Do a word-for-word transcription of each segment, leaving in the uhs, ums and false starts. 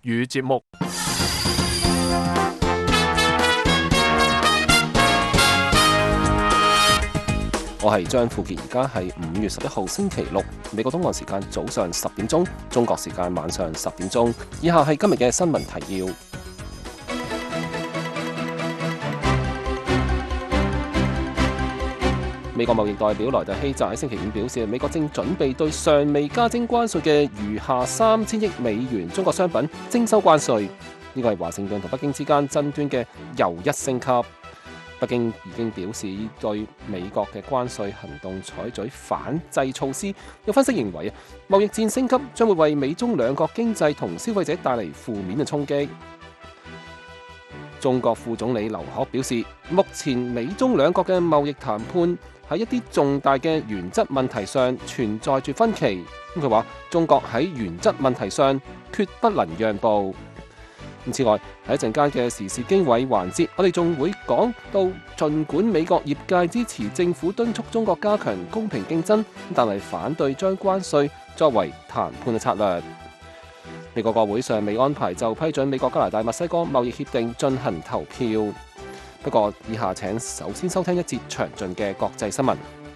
語節目。我係張富傑，而家係五月十一號星期六，美國東岸時間早上十點鐘，中國時間晚上十點鐘。以下係今日嘅新聞提要。美國貿易代表萊特希澤喺星期五表示，美國正準備對尚未加徵關稅嘅餘下三千億美元中國商品徵收關稅。呢個係華盛頓同北京之間爭端嘅又一升級。北京已經表示對美國嘅關稅行動採取反制措施。有分析認為啊，貿易戰升級將會為美中兩國經濟同消費者帶嚟負面嘅衝擊。中國副總理劉鶴表示，目前美中兩國嘅貿易談判喺一啲重大嘅原則問題上存在住分歧。佢話中國喺原則問題上決不能讓步。此外，喺一陣間嘅時事經緯環節，我哋仲會講到，儘管美國業界支持政府敦促中國加強公平競爭，但係反對將關稅作為談判嘅策略。美國國會尚未安排就批准美國加拿大墨西哥貿易協定進行投票。不過，以下請首先收聽一節詳盡嘅國際新聞。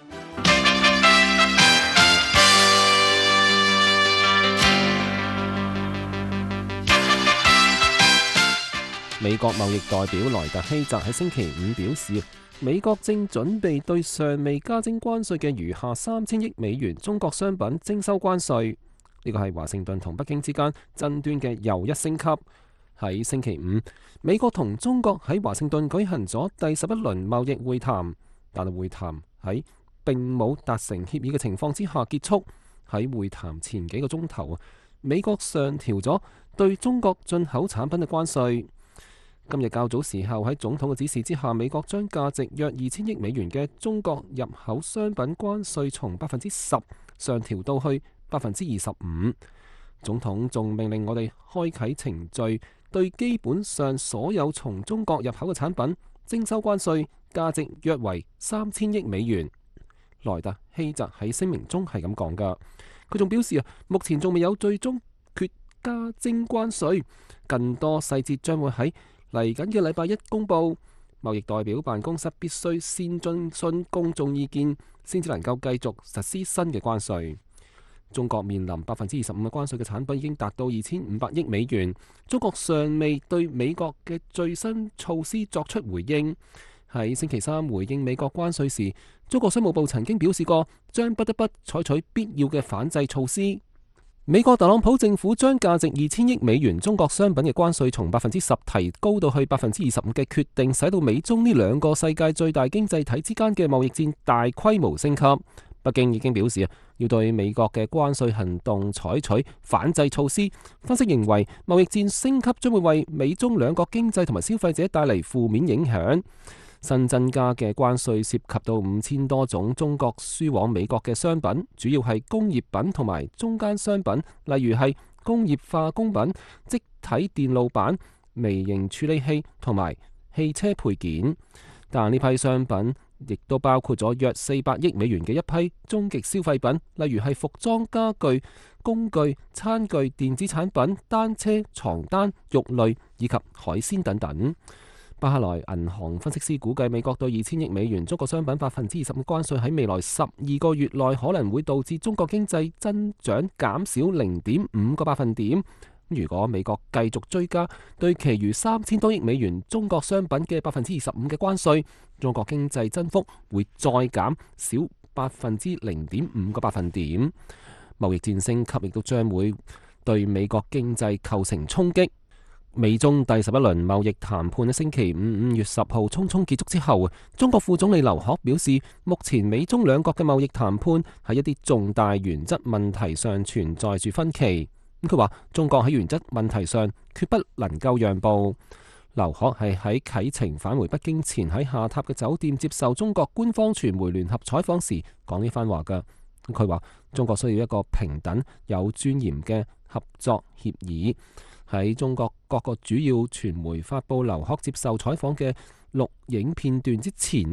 美國貿易代表萊特希澤喺星期五表示，美國正準備對尚未加徵關稅嘅餘下三千億美元中國商品徵收關稅。呢個係華盛頓同北京之間爭端嘅又一升級。喺星期五，美國同中國喺華盛頓舉行咗第十一輪貿易會談，但係會談喺並冇達成協議嘅情況之下結束。喺會談前幾個鐘頭，美國上調咗對中國進口產品嘅關稅。今日較早時候喺總統嘅指示之下，美國將價值約二千億美元嘅中國入口商品關稅從百分之十上調到去百分之二十五。總統仲命令我哋開啟程序，對基本上所有從中國入口嘅產品徵收關稅，價值約為三千億美元。萊特希澤喺聲明中係咁講噶，佢仲表示啊，目前仲未有最終決加徵關稅，更多細節將會喺嚟緊嘅禮拜一公佈。貿易代表辦公室必須先徵詢公眾意見，先至能夠繼續實施新嘅關稅。中國面臨百分之二十五嘅關稅嘅產品已經達到二千五百億美元。中國尚未對美國嘅最新措施作出回應。喺星期三回應美國關稅時，中國商務部曾經表示過，將不得不採取必要嘅反制措施。美國特朗普政府將價值二千億美元中國商品嘅關稅從百分之十提高到去百分之二十五嘅決定，使到美中呢兩個世界最大經濟體之間嘅貿易戰大規模升級。北京已經表示要對美國嘅關稅行動採取反制措施。分析認為，貿易戰升級將會為美中兩國經濟同埋消費者帶嚟負面影響。新增加嘅關稅涉及到五千多種中國輸往美國嘅商品，主要係工業品同埋中間商品，例如係工業化工品、積體電路板、微型處理器同埋汽車配件。但呢批商品亦都包括咗約四百億美元嘅一批終極消費品，例如係服裝、家具、工具、餐具、電子產品、單車、床單、肉類以及海鮮等等。巴克萊銀行分析師估計，美國對二千億美元中國商品百分之二十嘅關稅喺未來十二個月內可能會導致中國經濟增長減少零點五個百分點。如果美國繼續追加對其餘三千多億美元中國商品嘅百分之二十五嘅關稅，中國經濟增幅會再減少百分之零點五個百分點。貿易戰升級亦都將會對美國經濟構成衝擊。美中第十一輪貿易談判喺星期五五月十號匆匆結束之後，中國副總理劉鶴表示，目前美中兩國嘅貿易談判喺一啲重大原則問題上存在住分歧。咁佢話，中國喺原則問題上決不能夠讓步。劉鶴係喺啟程返回北京前喺下榻嘅酒店接受中國官方傳媒聯合採訪時講呢番話㗎。佢話中國需要一個平等有尊嚴嘅合作協議。喺中國各個主要傳媒發佈劉鶴接受採訪嘅錄影片段之前啊，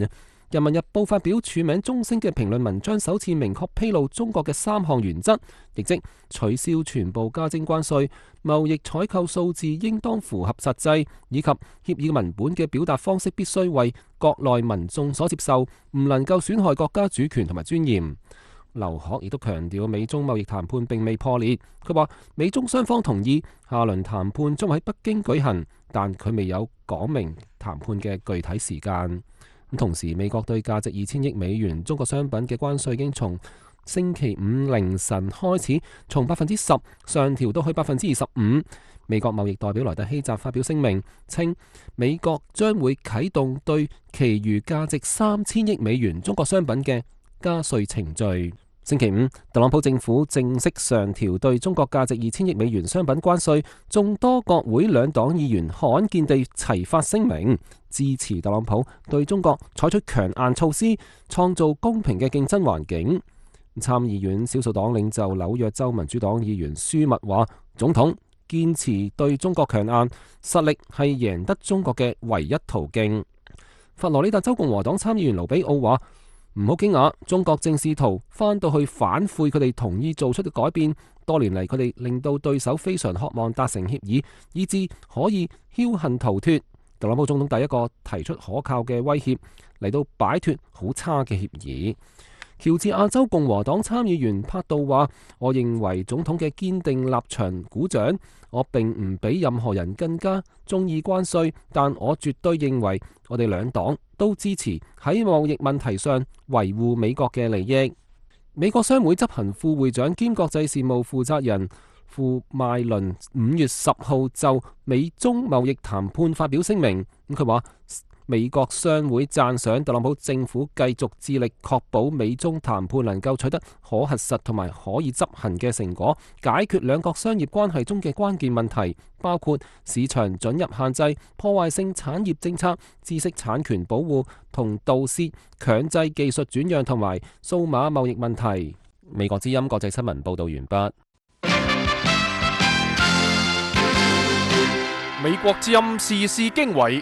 人民日報發表署名中聲嘅評論文章，首次明確披露中國嘅三項原則，亦即取消全部加徵關稅、貿易採購數字應當符合實際，以及協議文本嘅表達方式必須為國內民眾所接受，唔能夠損害國家主權同埋尊嚴。劉鶴亦都強調美中貿易談判並未破裂，佢話美中雙方同意下輪談判將喺北京舉行，但佢未有講明談判嘅具體時間。同時，美國對價值二千億美元中國商品嘅關稅已經從星期五凌晨開始從百分之十上調到去百分之二十五。美國貿易代表萊特希澤發表聲明稱，美國將會啟動對其餘價值三千億美元中國商品嘅加稅程序。星期五，特朗普政府正式上調對中國價值二千億美元商品關稅，眾多國會兩黨議員罕見地齊發聲明，支持特朗普對中國採取強硬措施，創造公平嘅競爭環境。參議院少數黨領袖紐約州民主黨議員舒密話，總統堅持對中國強硬，實力係贏得中國嘅唯一途徑。佛羅里達州共和黨參議員盧比奧話，唔好驚訝，中國正試圖翻到去反悔佢哋同意做出嘅改變。多年嚟，佢哋令到對手非常渴望達成協議，以致可以僥倖逃脫。特朗普總統第一個提出可靠嘅威脅嚟到擺脫好差嘅協議。喬治亞州共和黨參議員帕杜話，我認為總統嘅堅定立場鼓掌。我並唔比任何人更加中意關稅，但我絕對認為我哋兩黨都支持喺貿易問題上維護美國嘅利益。美國商會執行副會長兼國際事務負責人庫邁倫五月十號就美中貿易談判發表聲明，咁佢話美國商會讚賞特朗普政府繼續致力確保美中談判能夠取得可核實同埋可以執行嘅成果，解決兩國商業關係中嘅關鍵問題，包括市場准入限制、破壞性產業政策、知識產權保護同盜竊、強制技術轉讓同埋數碼貿易問題。美國之音國際新聞報道完畢。 美國之音時事經緯。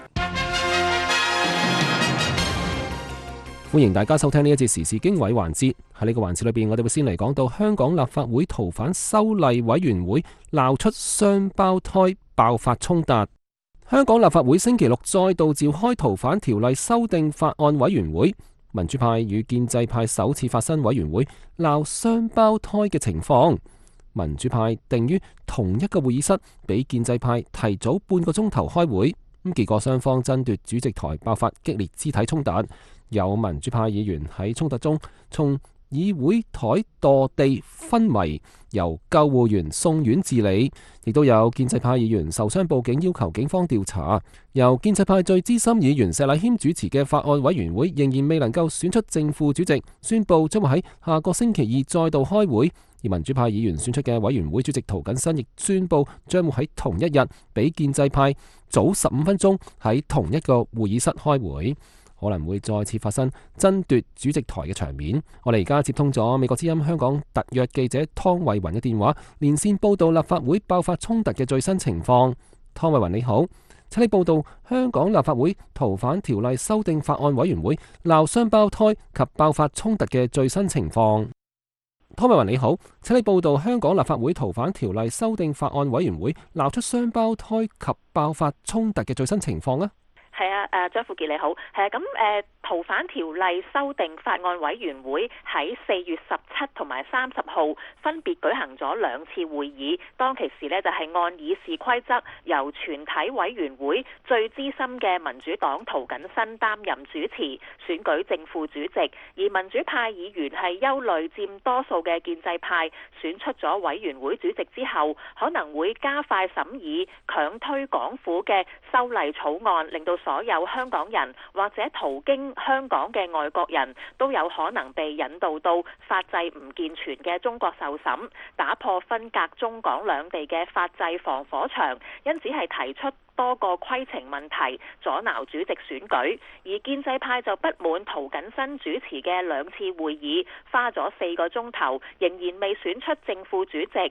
歡迎大家收聽呢一節時事經緯環節。喺呢個環節裏邊，我哋會先嚟講到香港立法會逃犯修例委員會鬧出雙胞胎，爆發衝突。香港立法會星期六再度召開逃犯條例修訂法案委員會，民主派與建制派首次發生委員會鬧雙胞胎嘅情況。民主派定於同一個會議室，比建制派提早半個鐘頭開會。咁結果雙方爭奪主席台，爆發激烈肢體衝突。有民主派議員喺衝突中從議會台墮地昏迷，由救護員送院治理，亦都有建制派議員受傷報警，要求警方調查。由建制派最資深議員石禮謙主持嘅法案委員會仍然未能夠選出正副主席，宣布將會喺下個星期二再度開會。而民主派議員選出嘅委員會主席涂謹申亦宣布將會喺同一日比建制派早十五分鐘喺同一個會議室開會。可能會再次發生爭奪主席台嘅場面。我哋而家接通咗美國之音香港特約記者湯慧雲嘅電話，連線報道立法會爆發衝突嘅最新情況。湯慧雲你好，請你報道香港立法會逃犯條例修訂法案委員會鬧雙胞胎及爆發衝突嘅最新情況。湯慧雲你好，請你報道香港立法會逃犯條例修訂法案委員會鬧出雙胞胎及爆發衝突嘅最新情況啊。 係啊，誒張富傑你好，係啊，咁誒逃犯條例修訂法案委員會喺四月十七同埋三十號分別舉行咗兩次會議，當其時呢，就係按議事規則由全體委員會最資深嘅民主黨涂謹申擔任主持，選舉正副主席，而民主派議員係憂慮佔多數嘅建制派選出咗委員會主席之後，可能會加快審議強推港府嘅修例草案，令到所有香港人或者途經香港嘅外國人都有可能被引導到法制唔健全嘅中國受審，打破分隔中港兩地嘅法制防火牆，因此係提出多個規程問題阻撓主席選舉。而建制派就不滿涂謹申主持嘅兩次會議花咗四個鐘頭，仍然未選出正副主席。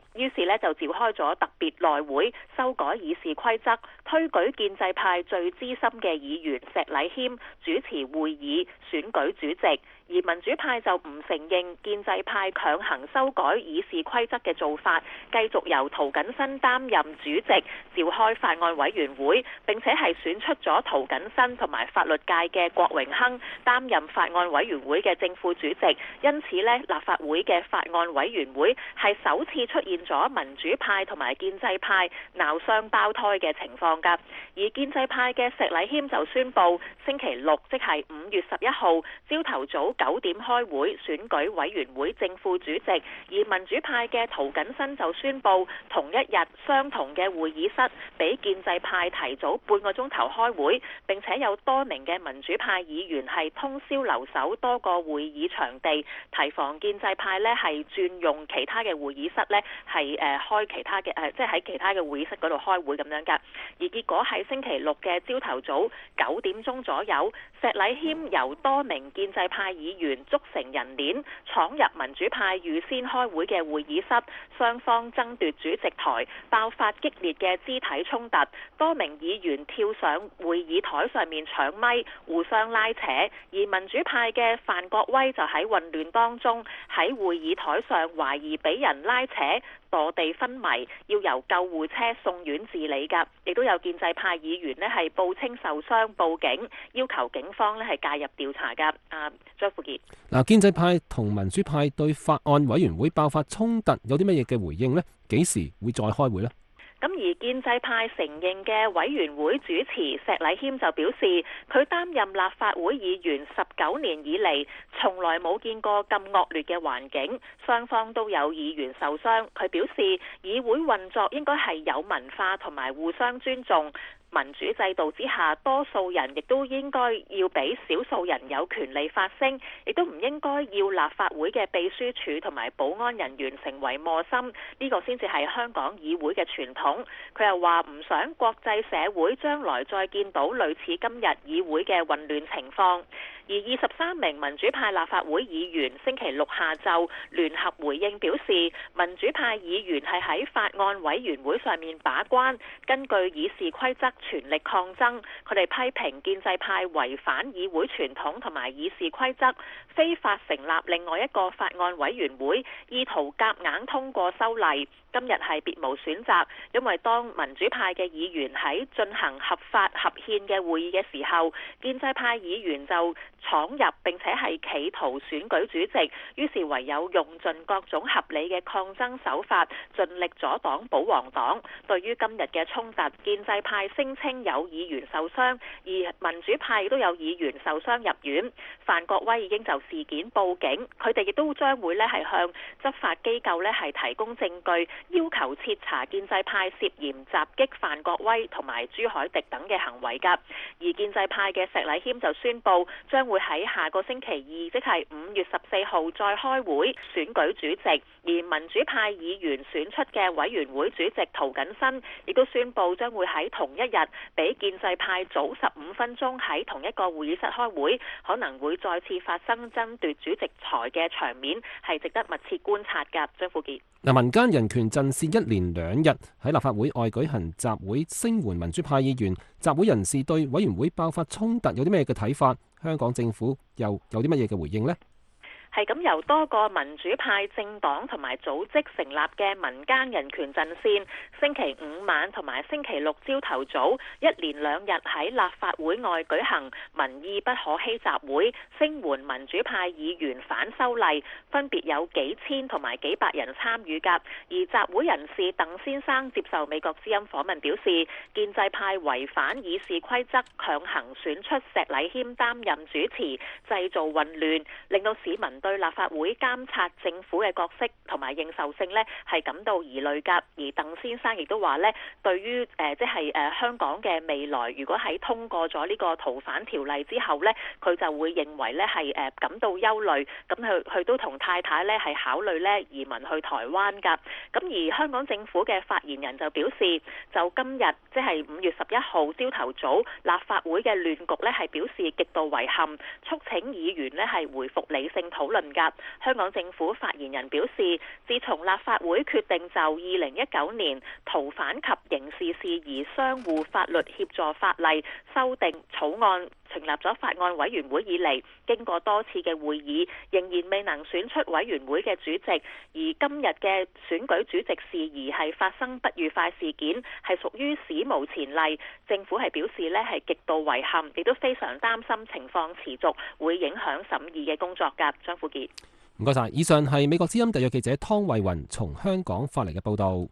於是呢就召開咗特別內會修改議事規則，推舉建制派最資深嘅議員石禮謙主持會議選舉主席。而民主派就唔承認建制派強行修改議事規則嘅做法，繼續由涂謹申擔任主席，召開法案委員會，並且係選出咗涂謹申同埋法律界嘅郭榮鏗擔任法案委員會嘅正副主席。因此呢，立法會嘅法案委員會係首次出現咗民主派同埋建制派鬧雙胞胎嘅情況㗎。而建制派嘅石禮謙就宣布星期六，即係五月十一號朝頭早九點開會選舉委員會正副主席，而民主派嘅涂謹申就宣布同一日相同嘅會議室俾建制派提早半個鐘頭開會，並且有多名嘅民主派議員係通宵留守多個會議場地，提防建制派呢係轉用其他嘅會議室呢係誒開其他嘅誒即係喺其他嘅會議室嗰度開會咁樣㗎。而結果喺星期六嘅朝頭早九點鐘左右，石禮謙由多名建制派議員組成人鏈闖入民主派預先開會嘅會議室，雙方爭奪主席台，爆發激烈嘅肢體衝突，多名議員跳上會議台上面搶咪，互相拉扯，而民主派嘅范國威就喺混亂當中喺會議台上懷疑俾人拉扯墮地昏迷，要由救護車送院治理㗎。亦都有建制派議員呢係報稱受傷報警，要求警方呢係介入調查㗎。啊，張富傑， 嗱，建制派同民主派對法案委員會爆發衝突有啲乜嘢嘅回應呢？幾時會再開會呢？ 咁而建制派承認嘅委員會主持石禮謙就表示，佢擔任立法會議員十九年以嚟，從來冇見過咁惡劣嘅環境，雙方都有議員受傷。佢表示，議會運作應該係有文化同埋互相尊重。民主制度之下，多數人亦都應該要俾少數人有權利發聲，亦都唔應該要立法會嘅秘書處同埋保安人員成為磨心，呢個先至係香港議會嘅傳統。佢又話唔想國際社會將來再見到類似今日議會嘅混亂情況。而二十三名民主派立法會議員星期六下晝聯合回應表示，民主派議員係喺法案委員會上面把關，根據議事規則全力抗爭。佢哋批評建制派違反議會傳統同埋議事規則，非法成立另外一個法案委員會，意圖夾硬通過修例。今日係別無選擇，因為當民主派嘅議員喺進行合法合憲嘅會議嘅時候，建制派議員就闖入並且係企圖選舉主席，於是唯有用盡各種合理嘅抗爭手法，盡力阻擋保皇黨。對於今日嘅衝突，建制派聲稱有議員受傷，而民主派亦都有議員受傷入院。范國威已經就事件報警，佢哋亦都將會咧係向執法機構咧係提供證據，要求徹查建制派涉嫌襲擊范國威同埋朱凱廸等嘅行為㗎。而建制派嘅石禮謙就宣布將會喺下個星期二，即係五月十四號再開會選舉主席。而民主派議員選出嘅委員會主席涂謹申亦都宣布將會喺同一日比建制派早十五分鐘喺同一個會議室開會，可能會再次發生爭奪主席台嘅場面，係值得密切觀察㗎。張富傑， 嗱，民間人權陣線一連兩日喺立法會外舉行集會聲援民主派議員，集會人士對委員會爆發衝突有啲咩嘅睇法？香港政府又有啲乜嘢嘅回應呢？ 係咁，由多個民主派政黨同埋組織成立嘅民間人權陣線，星期五晚同埋星期六朝頭早一連兩日喺立法會外舉行民意不可欺集會，聲援民主派議員反修例，分別有幾千同埋幾百人參與㗎。而集會人士鄧先生接受美國之音訪問表示，建制派違反議事規則，強行選出石禮謙擔任主持，製造混亂，令到市民對立法會監察政府嘅角色同埋認受性呢係感到疑慮㗎。而鄧先生亦都話呢，對於誒即係誒香港嘅未來，如果喺通過咗呢個逃犯條例之後呢，佢就會認為呢係誒感到憂慮。咁佢佢都同太太呢係考慮呢移民去台灣㗎。咁而香港政府嘅發言人就表示，就今日即係五月十一號朝頭早立法會嘅亂局呢係表示極度遺憾，促請議員呢係回復理性討討論㗎。香港政府發言人表示，自從立法會決定就二零一九年逃犯及刑事事宜相互法律協助法例修訂草案成立咗法案委員會以嚟，經過多次嘅會議，仍然未能選出委員會嘅主席。而今日嘅選舉主席事宜係發生不愉快事件，係屬於史無前例。政府係表示呢係極度遺憾，亦都非常擔心情況持續會影響審議嘅工作㗎。張富傑， 唔該晒。以上係美國之音特約記者湯慧雲從香港發嚟嘅報導。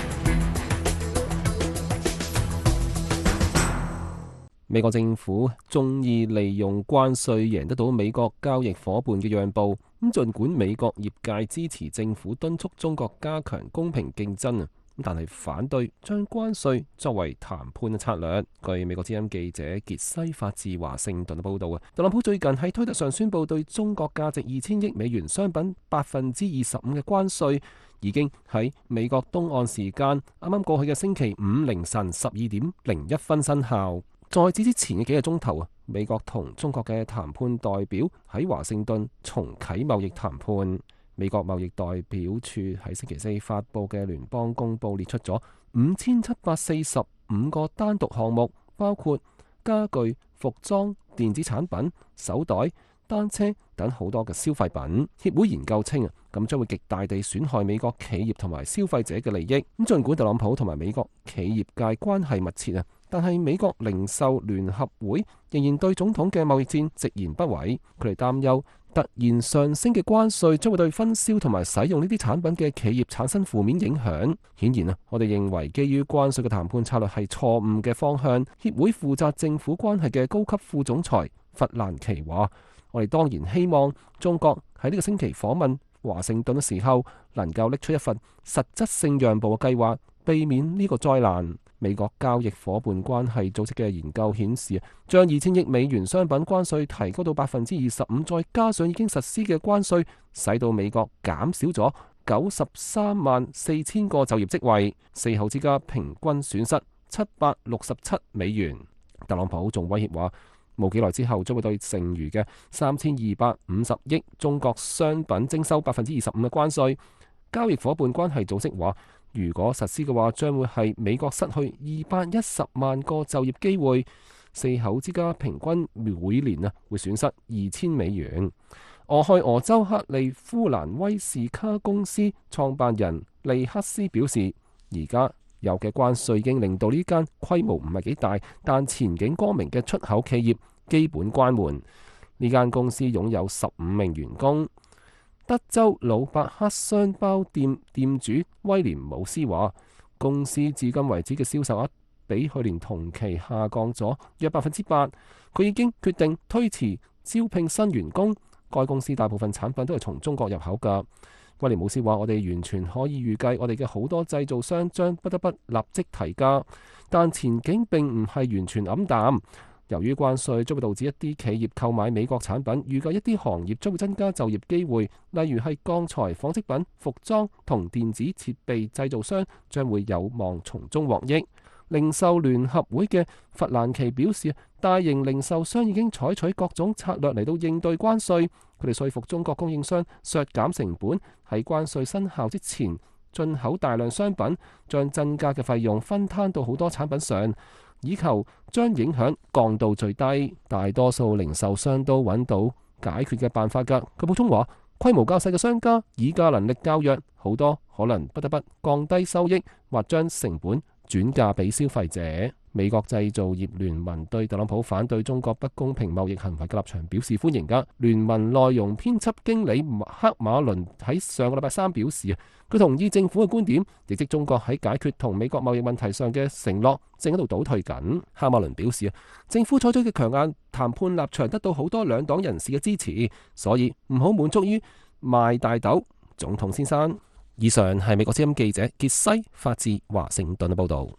美國政府鍾意利用關稅贏得到美國交易夥伴嘅讓步，咁儘管美國業界支持政府敦促中國加強公平競爭啊，但係反對將關稅作為談判嘅策略。據美國之音記者傑西發自華盛頓嘅報導啊，特朗普最近喺推特上宣布對中國價值二千億美元商品百分之二十五嘅關稅，已經喺美國東岸時間啱啱過去嘅星期五凌晨十二點零一分生效。在此之前嘅幾個鐘頭啊，美國同中國嘅談判代表喺華盛頓重啟貿易談判。美國貿易代表處喺星期四發布嘅聯邦公報列出咗五千七百四十五個單獨項目，包括家具、服裝、電子產品、手袋、單車等好多嘅消費品。協會研究稱啊，咁將會極大地損害美國企業同埋消費者嘅利益。咁儘管特朗普同埋美國企業界關係密切啊，但係美國零售聯合會仍然對總統嘅貿易戰直言不諱。佢哋擔憂突然上升嘅關稅將會對分銷同埋使用呢啲產品嘅企業產生負面影響。顯然啊，我哋認為基於關稅嘅談判策略係錯誤嘅方向。協會負責政府關係嘅高級副總裁弗蘭奇話：我哋當然希望中國喺呢個星期訪問華盛頓嘅時候，能夠拎出一份實質性讓步嘅計劃，避免呢個災難。美國交易夥伴關係組織嘅研究顯示，將二千億美元商品關稅提高到百分之二十五，再加上已經實施嘅關稅，使到美國減少咗九十三萬四千個就業職位，四口之家平均損失七百六十七美元。特朗普仲威脅話，冇幾耐之後將會對剩餘嘅三千二百五十億中國商品徵收百分之二十五嘅關稅。交易夥伴關係組織話，如果實施嘅話，將會係美國失去二百一十萬個就業機會，四口之家平均每年啊會損失二千美元。俄亥俄州克利夫蘭威士卡公司創辦人利克斯表示，而家有嘅關稅已經令到呢間規模唔係幾大但前景光明嘅出口企業基本關門。呢間公司擁有十五名員工。德州魯伯克商包店店主威廉姆斯話，公司至今為止嘅銷售額比去年同期下降咗約百分之八。佢已經決定推遲招聘新員工。該公司大部分產品都係從中國入口㗎。威廉姆斯話，我哋完全可以預計我哋嘅好多製造商將不得不立即提價，但前景並唔係完全黯淡。由於關稅將會導致一啲企業購買美國產品，預計一啲行業將會增加就業機會，例如係鋼材、紡織品、服裝同電子設備製造商將會有望從中獲益。零售聯合會嘅弗蘭奇表示，大型零售商已經採取各種策略嚟到應對關稅。佢哋說服中國供應商削減成本，喺關稅生效之前進口大量商品，將增加嘅費用分攤到好多產品上，以求將影響降到最低。大多數零售商都揾到解決嘅辦法㗎。佢補充話，規模較細嘅商家議價能力較弱，好多可能不得不降低收益或將成本轉嫁俾消費者。美國製造業聯盟對特朗普反對中國不公平貿易行為嘅立場表示歡迎㗎。聯盟內容編輯經理克馬倫喺上個禮拜三表示，佢同意政府嘅觀點，亦即中國喺解決同美國貿易問題上嘅承諾正喺度倒退緊。克馬倫表示，政府採取嘅強硬談判立場得到好多兩黨人士嘅支持，所以唔好滿足於賣大豆。總統先生。以上係美國之音記者傑西發自華盛頓嘅報導。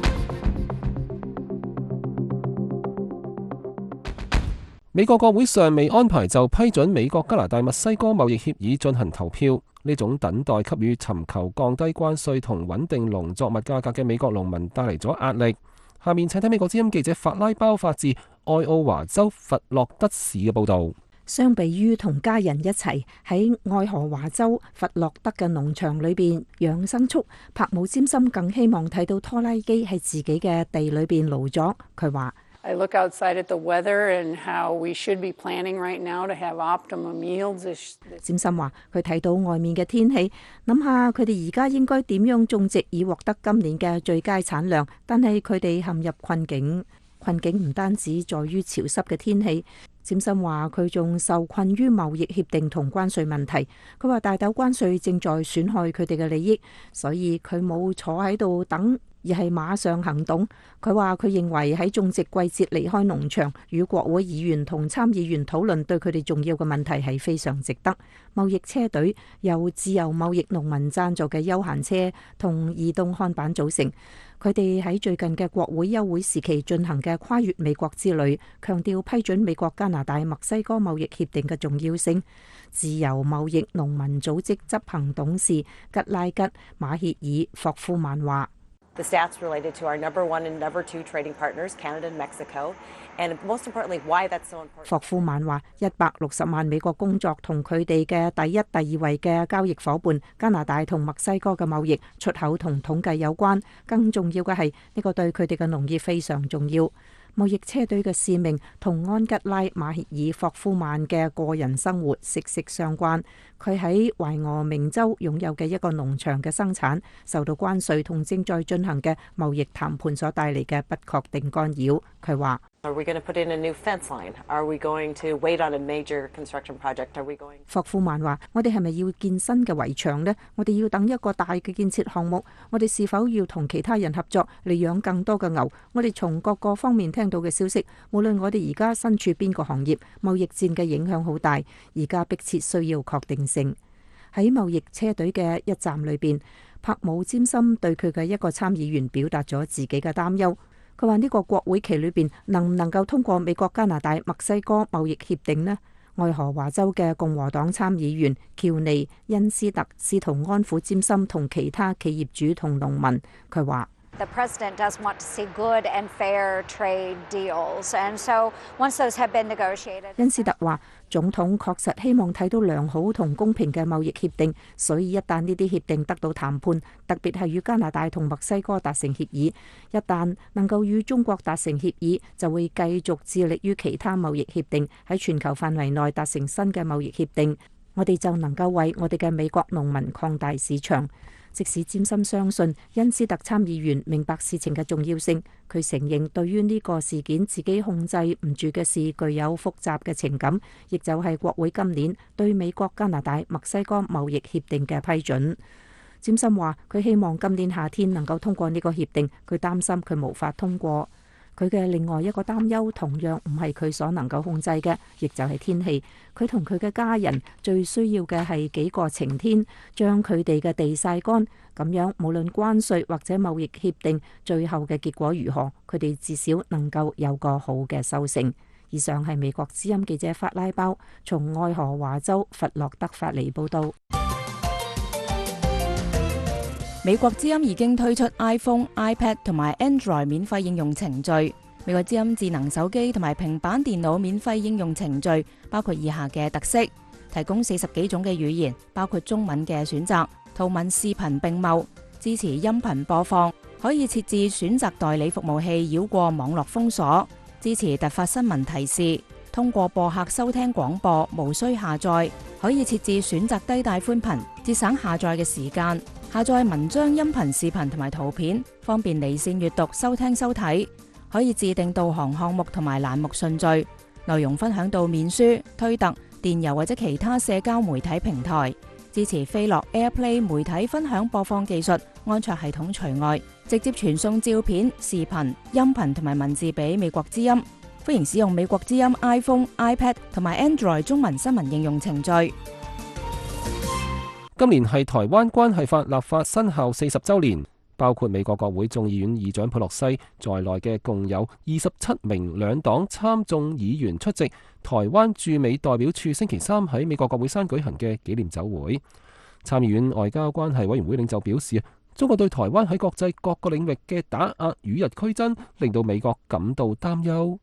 美國國會尚未安排就批准美國加拿大墨西哥貿易協議進行投票，呢種等待給予尋求降低關稅同穩定農作物價格嘅美國農民帶嚟咗壓力。下面請睇美國之音記者法拉包發自愛奧華州佛洛德市嘅報導。 相比於同家人一齊喺愛荷華州佛洛德嘅農場裏邊養牲畜，帕姆詹森更希望睇到拖拉機喺自己嘅地裏邊勞作。佢話 I look outside at the weather and how we should be planning right now to have optimum yields. 詹森話：佢睇到外面嘅天氣，諗下佢哋而家應該點樣種植以獲得今年嘅最佳產量，但係佢哋陷入困境。困境唔單止在於潮濕嘅天氣，詹森話佢仲受困於貿易協定同關稅問題。佢話大豆關稅正在損害佢哋嘅利益，所以佢冇坐喺度等，而係馬上行動。佢話佢認為喺種植季節離開農場，與國會議員同參議員討論對佢哋重要嘅問題係非常值得。貿易車隊由自由貿易農民贊助嘅休閒車同移動看板組成。佢哋喺最近嘅國會休會時期進行嘅跨越美國之旅，強調批准美國加拿大墨西哥貿易協定嘅重要性。自由貿易農民組織執行董事吉拉吉馬歇爾霍夫曼話 The stats related to our number one and number two trading partners, Canada and Mexico, and most importantly, why that's so important. 霍夫曼話：一百六十萬美國工作同佢哋嘅第一、第二位嘅交易夥伴加拿大同墨西哥嘅貿易出口同統計有關。更重要嘅係呢個對佢哋嘅農業非常重要。貿易車隊嘅使命同安吉拉馬歇爾霍夫曼嘅個人生活息息相關。佢喺懷俄明州擁有嘅一個農場嘅生產受到關稅同正在進行嘅貿易談判所帶嚟嘅不確定干擾。佢話 Are we going to put in a new fence line? Are we going to wait on a major construction project? Are we going? 霍夫曼話：我哋係咪要建新嘅圍牆呢？我哋要等一個大嘅建設項目？我哋是否要同其他人合作嚟養更多嘅牛？我哋從各個方面聽到嘅消息，無論我哋而家身處邊個行業，貿易戰嘅影響好大。而家迫切需要確定性。喺貿易車隊嘅一站裏邊，帕姆詹森對佢嘅一個參議員表達咗自己嘅擔憂。佢話呢個國會期裏邊能唔能夠通過美國加拿大墨西哥貿易協定呢？愛荷華州嘅共和黨參議員喬尼恩斯特試圖安撫詹森同其他企業主同農民。佢話 The president does want to see good and fair trade deals, and so once those have been negotiated. 恩斯特話：總統確實希望睇到良好同公平嘅貿易協定，所以一旦呢啲協定得到談判，特別係與加拿大同墨西哥達成協議，一旦能夠與中國達成協議，就會繼續致力於其他貿易協定，喺全球範圍內達成新嘅貿易協定，我哋就能夠為我哋嘅美國農民擴大市場。即使詹森相信恩斯特參議員明白事情嘅重要性，佢承認對於呢個事件自己控制唔住嘅事具有複雜嘅情感，亦就係國會今年對美國加拿大墨西哥貿易協定嘅批准。詹森話佢希望今年夏天能夠通過呢個協定，佢擔心佢無法通過。佢嘅另外一個擔憂同樣唔係佢所能夠控制嘅，亦就係天氣。佢同佢嘅家人最需要嘅係幾個晴天，將佢哋嘅地曬乾。咁樣無論關稅或者貿易協定最後嘅結果如何，佢哋至少能夠有個好嘅收成。以上係美國之音記者法拉包從愛荷華州佛洛德發嚟報道。 美國之音已經推出 iPhone、iPad 同埋 Android 免費應用程序。美國之音智能手機同埋平板電腦免費應用程序包括以下嘅特色：提供四十幾種嘅語言，包括中文嘅選擇，圖文視頻並茂，支持音頻播放，可以設置選擇代理服務器繞過網絡封鎖，支持突發新聞提示，通過播客收聽廣播，無需下載，可以設置選擇低帶寬頻，節省下載嘅時間。下載文章、音頻、視頻同埋圖片，方便離線閱讀、收聽、收睇。可以自定導航項目同埋欄目順序，內容分享到面書、推特、電郵或者其他社交媒體平台。支持飛樂 AirPlay 媒體分享播放技術，安卓系統除外。直接傳送照片、視頻、音頻同埋文字俾美國之音。歡迎使用美國之音 iPhone、iPad 同埋 Android 中文新聞應用程序。 今年係台灣關係法立法生效四十週年，包括美國國會眾議院議長佩洛西在內嘅共有二十七名兩黨參眾議員出席台灣駐美代表處星期三喺美國國會山舉行嘅紀念酒會。參議院外交關係委員會領袖表示，中國對台灣喺國際各個領域嘅打壓與日俱增，令到美國感到擔憂。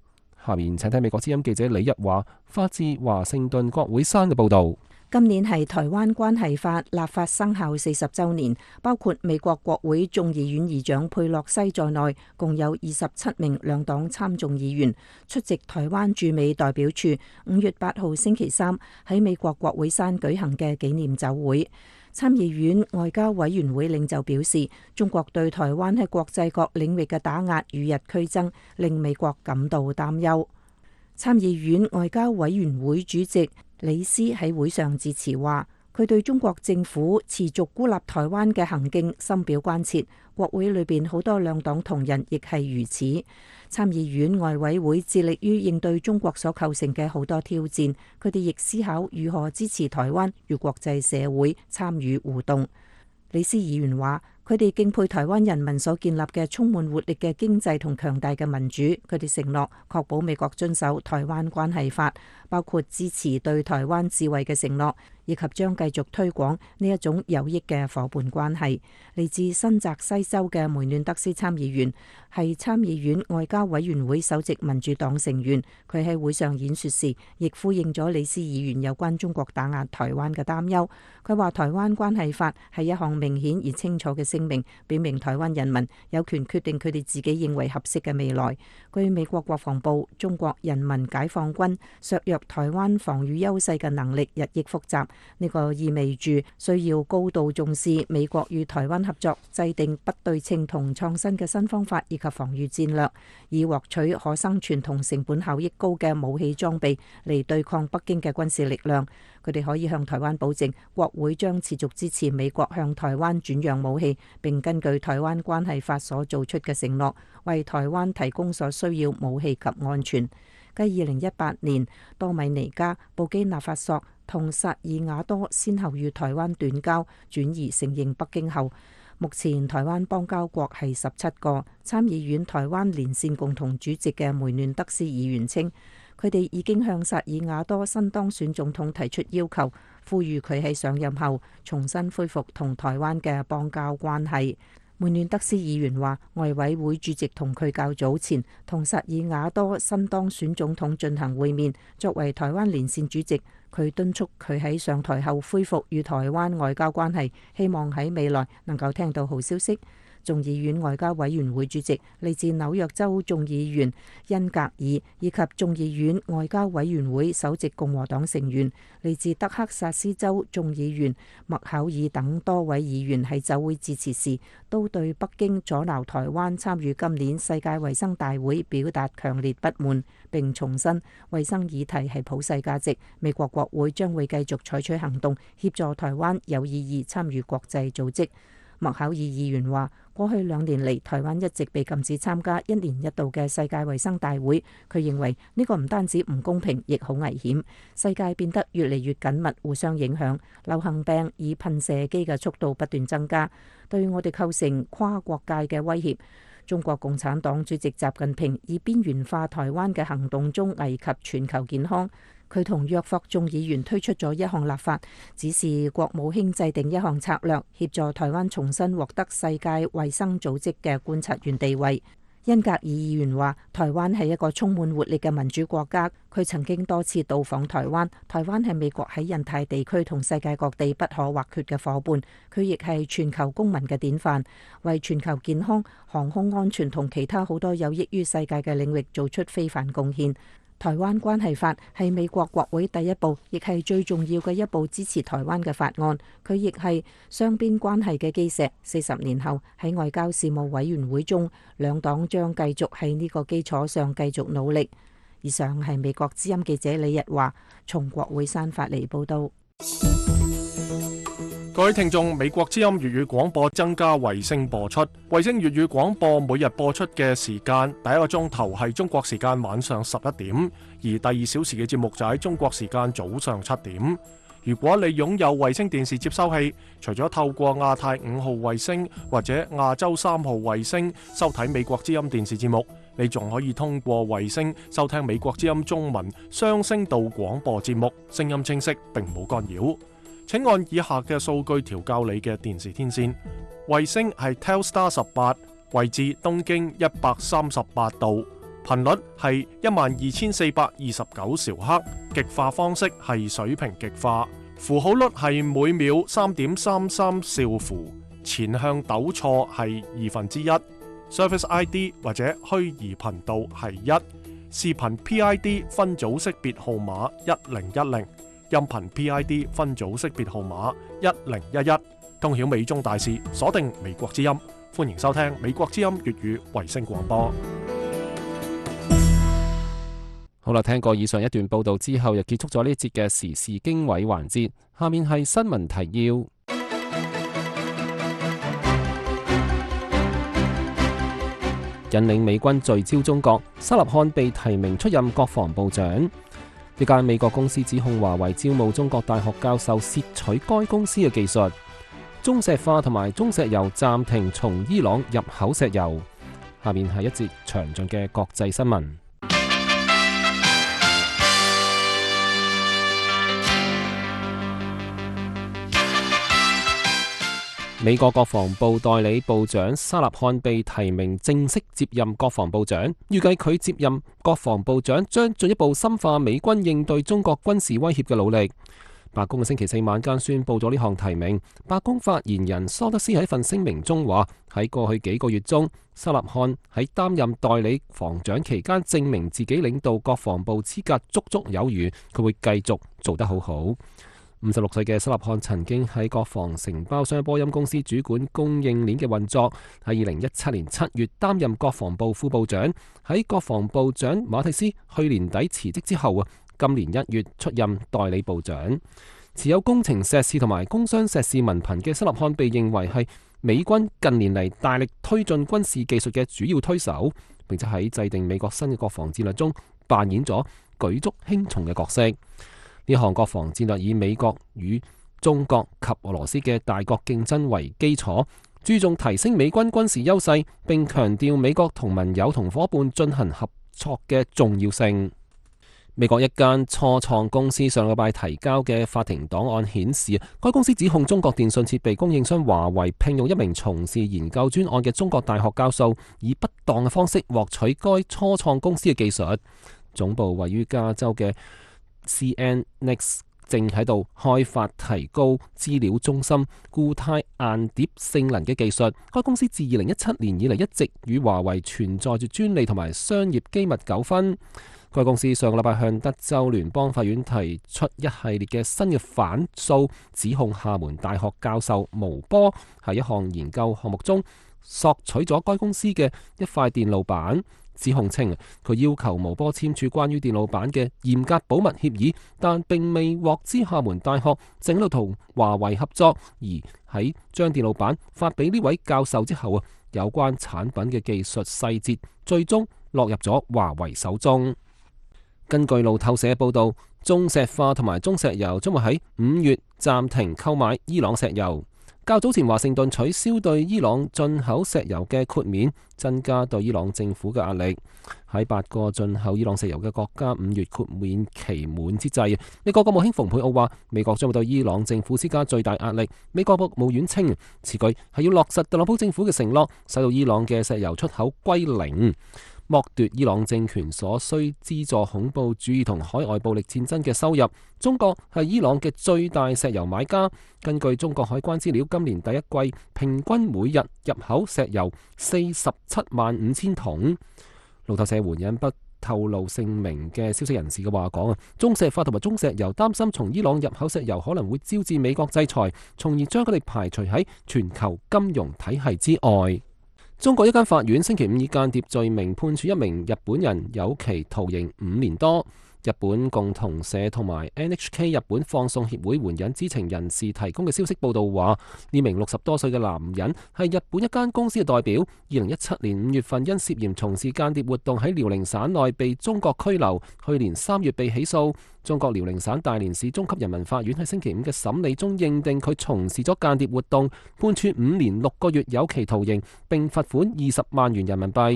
下面請睇美國之音記者李日華發自華盛頓國會山嘅報導。 今年係台灣關係法立法生效四十週年，包括美國國會眾議院議長佩洛西在內，共有二十七名兩黨參眾議員出席台灣駐美代表處五月八號星期三喺美國國會山舉行嘅紀念酒會。參議院外交委員會領袖表示，中國對台灣喺國際各領域嘅打壓與日俱增，令美國感到擔憂。參議院外交委員會主席李斯喺會上致辭話，佢對中國政府持續孤立台灣嘅行徑深表關切。國會裏邊好多兩黨同仁亦係如此。參議院外委會致力於應對中國所構成嘅好多挑戰，佢哋亦思考如何支持台灣與國際社會參與互動。李斯議員話，佢哋敬佩台灣人民所建立嘅充滿活力嘅經濟同強大嘅民主。佢哋承諾確保美國遵守台灣關係法，包括支持對台灣自衛嘅承諾，以及將繼續推廣呢一種有益嘅夥伴關係。嚟自新澤西州嘅梅嫩德斯參議員係參議院外交委員會首席民主黨成員，佢喺會上演說時，亦呼應咗李斯議員有關中國打壓台灣嘅擔憂。佢話台灣關係法係一項明顯而清楚嘅聲明，表明台灣人民有權決定佢哋自己認為合適嘅未來。據美國國防部，中國人民解放軍削弱台灣防禦優勢嘅能力日益複雜，呢個意味住需要高度重視美國與台灣合作，制定不對稱同創新嘅新方法以及防禦戰略，以獲取可生存同成本效益高嘅武器裝備嚟對抗北京嘅軍事力量。佢哋可以向台灣保證，國會將持續支持美國向台灣轉讓武器，並根據台灣關係法所做出嘅承諾，為台灣提供所需要武器及安全。繼二零一八年多米尼加、布基納法索同薩爾瓦多先後與台灣斷交，轉移承認北京後，目前台灣邦交國係十七個。參議院台灣連線共同主席嘅梅嫩德斯議員稱，佢哋已經向薩爾瓦多新當選總統提出要求，呼籲佢喺上任後重新恢復同台灣嘅邦交關係。梅嫩德斯議員話，外委會主席同佢較早前同薩爾瓦多新當選總統進行會面，作為台灣連線主席，佢敦促佢喺上台後恢復與台灣外交關係，希望喺未來能夠聽到好消息。眾議院外交委員會主席嚟自紐約州眾議員恩格爾，以及眾議院外交委員會首席共和黨成員嚟自德克薩斯州眾議員麥考爾等多位議員喺酒會致辭時，都對北京阻撓台灣參與今年世界衛生大會表達強烈不滿，並重申衛生議題係普世價值。美國國會將會繼續採取行動，協助台灣有意義參與國際組織。麥考爾議員話，過去兩年嚟，台灣一直被禁止參加一年一度嘅世界衛生大會。佢認為呢個唔單止唔公平，亦好危險。世界變得越嚟越緊密，互相影響。流行病以噴射機嘅速度不斷增加，對我哋構成跨國界嘅威脅。中國共產黨主席習近平以邊緣化台灣嘅行動中危及全球健康。佢同約霍眾議員推出咗一項立法，指示國務卿制定一項策略，協助台灣重新獲得世界衛生組織嘅觀察員地位。恩格爾議員話，台灣係一個充滿活力嘅民主國家。佢曾經多次到訪台灣，台灣係美國喺印太地區同世界各地不可或缺嘅夥伴。佢亦係全球公民嘅典範，為全球健康、航空安全同其他好多有益於世界嘅領域做出非凡貢獻。台灣關係法係美國國會第一部，亦係最重要嘅一部支持台灣嘅法案。佢亦係雙邊關係嘅基石。四十年後喺外交事務委員會中，兩黨將繼續喺呢個基礎上繼續努力。以上係美國之音記者李日華從國會山發嚟報道。 各位聽眾，美國之音粵語廣播增加衛星播出。衛星粵語廣播每日播出嘅時間，第一個鐘頭係中國時間晚上十一點，而第二小時嘅節目就喺中國時間早上七點。如果你擁有衛星電視接收器，除咗透過亞太五號衛星或者亞洲三號衛星收睇美國之音電視節目，你仲可以通過衛星收聽美國之音中文雙聲道廣播節目，聲音清晰並冇干擾。請按以下嘅數據調校你嘅電視天線。衛星係 Telstar 十八，位置東經一百三十八度， 頻率係一萬二千四百二十九兆赫，極化方式係水平極化，符號率係每秒三點三三兆符，前向抖錯係二分之一，Service I D 或者虛擬頻道係一，視頻 P I D 分組識別號碼一零一零，音頻 P I D 分組識別號碼一零一一。通曉美中大事，鎖定美國之音，歡迎收聽美國之音粵語衛星廣播。 好啦，聽過以上一段報道之後，又結束咗呢一節嘅時事經緯環節。下面係新聞提要。引領美軍聚焦中國，沙立漢被提名出任國防部長。一間美國公司指控華為招募中國大學教授竊取該公司嘅技術。中石化同埋中石油暫停從伊朗入口石油。下面係一節詳盡嘅國際新聞。美國國防部代理部長沙立漢被提名正式接任國防部長，預計佢接任國防部長將進一步深化美軍應對中國軍事威脅嘅努力。白宮嘅星期四晚間宣布咗呢項提名。白宮發言人桑德斯喺份聲明中話：喺過去幾個月中，沙立漢喺擔任代理防長期間證明自己領導國防部資格足足有餘，佢會繼續做得好好。五十六歲嘅沙立漢曾經喺國防承包商波音公司主管供應鏈嘅運作，喺二零一七年七月擔任國防部副部長，喺國防部長馬蒂斯去年底辭職之後啊，今年一月出任代理部長。持有工程碩士同埋工商碩士文憑嘅沙立漢被認為係美軍近年嚟大力推進軍事技術嘅主要推手，並且喺制定美國新嘅國防戰略中扮演咗舉足輕重嘅角色。呢項國防戰略以美國與中國及俄羅斯嘅大國競爭為基礎，注重提升美軍軍事優勢，並強調美國同盟友同夥伴進行合作嘅重要性。美國一間初創公司上個禮拜提交嘅法庭檔案顯示，該公司指控中國電信設備供應商華為聘用一名從事研究專案嘅中國大學教授，以不當嘅方式獲取該初創公司嘅技術。總部位於加州嘅C N X 正喺度開發提高資料中心固態硬碟性能嘅技術。該公司自二零一七年以嚟一直與華為存在住專利同埋商業機密糾紛。該公司上個禮拜向德州聯邦法院提出一系列嘅新嘅反訴，指控廈門大學教授毛波喺一項研究項目中索取咗該公司嘅一塊電路板。指控稱佢要求毛波簽署關於電路板嘅嚴格保密協議，但並未獲知廈門大學正喺度同華為合作，而喺將電路板發俾呢位教授之後啊，有關產品嘅技術細節最終落入咗華為手中。根據路透社報道，中石化同埋中石油將會喺五月暫停購買伊朗石油。較早前華盛頓取消對伊朗進口石油嘅豁免，增加對伊朗政府嘅壓力。喺八個進口伊朗石油嘅國家五月豁免期滿之際，美國國務卿蓬佩奧話，美國將會對伊朗政府施加最大壓力。美國國務院稱，此舉係要落實特朗普政府嘅承諾，使到伊朗嘅石油出口歸零，剝奪伊朗政權所需資助恐怖主義同海外暴力戰爭嘅收入。中國係伊朗嘅最大石油買家。根據中國海關資料，今年第一季平均每日入口石油四十七萬五千桶。路透社援引不透露姓名嘅消息人士嘅話講啊，中石化同埋中石油擔心從伊朗入口石油可能會招致美國制裁，從而將佢哋排除喺全球金融體系之外。中國一間法院星期五以間諜罪名判處一名日本人有期徒刑五年多。日本共同社同埋 N H K 日本放送協會援引知情人士提供嘅消息報道話，呢名六十多歲嘅男人係日本一間公司嘅代表。二零一七年五月份因涉嫌從事間諜活動喺遼寧省內被中國拘留，去年三月被起訴。中國遼寧省大連市中級人民法院喺星期五嘅審理中認定佢從事咗間諜活動，判處五年六個月有期徒刑，並罰款二十萬元人民幣。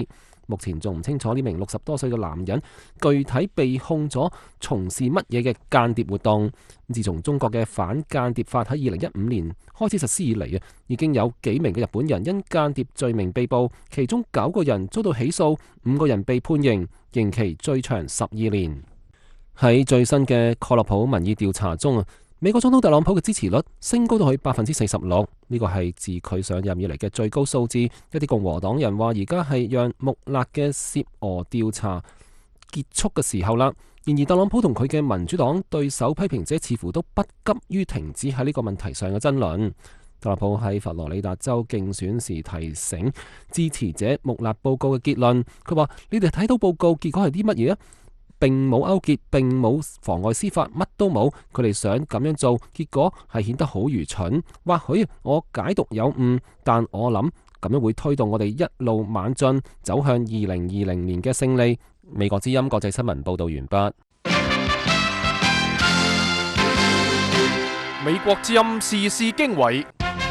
目前仲唔清楚呢名六十多歲嘅男人具體被控咗從事乜嘢嘅間諜活動。自從中國嘅反間諜法喺二零一五年開始實施以嚟啊，已經有幾名嘅日本人因間諜罪名被捕，其中九個人遭到起訴，五個人被判刑，刑期最長十二年。喺最新嘅蓋洛普民意調查中啊，美國總統特朗普嘅支持率升高到去百分之四十六，呢個係自佢上任以嚟嘅最高數字。一啲共和黨人話而家係讓穆勒嘅涉俄調查結束嘅時候啦。然而特朗普同佢嘅民主黨對手批評者似乎都不急於停止喺呢個問題上嘅爭論。特朗普喺佛羅里達州競選時提醒支持者穆勒報告嘅結論，佢話：你哋睇到報告結果係啲乜嘢啊？並冇勾結，並冇妨礙司法，乜都冇。佢哋想咁樣做，結果係顯得好愚蠢。或許我解讀有誤，但我諗咁樣會推動我哋一路猛進，走向二零二零年嘅勝利。美國之音國際新聞報道完畢。 美國之音時事經緯。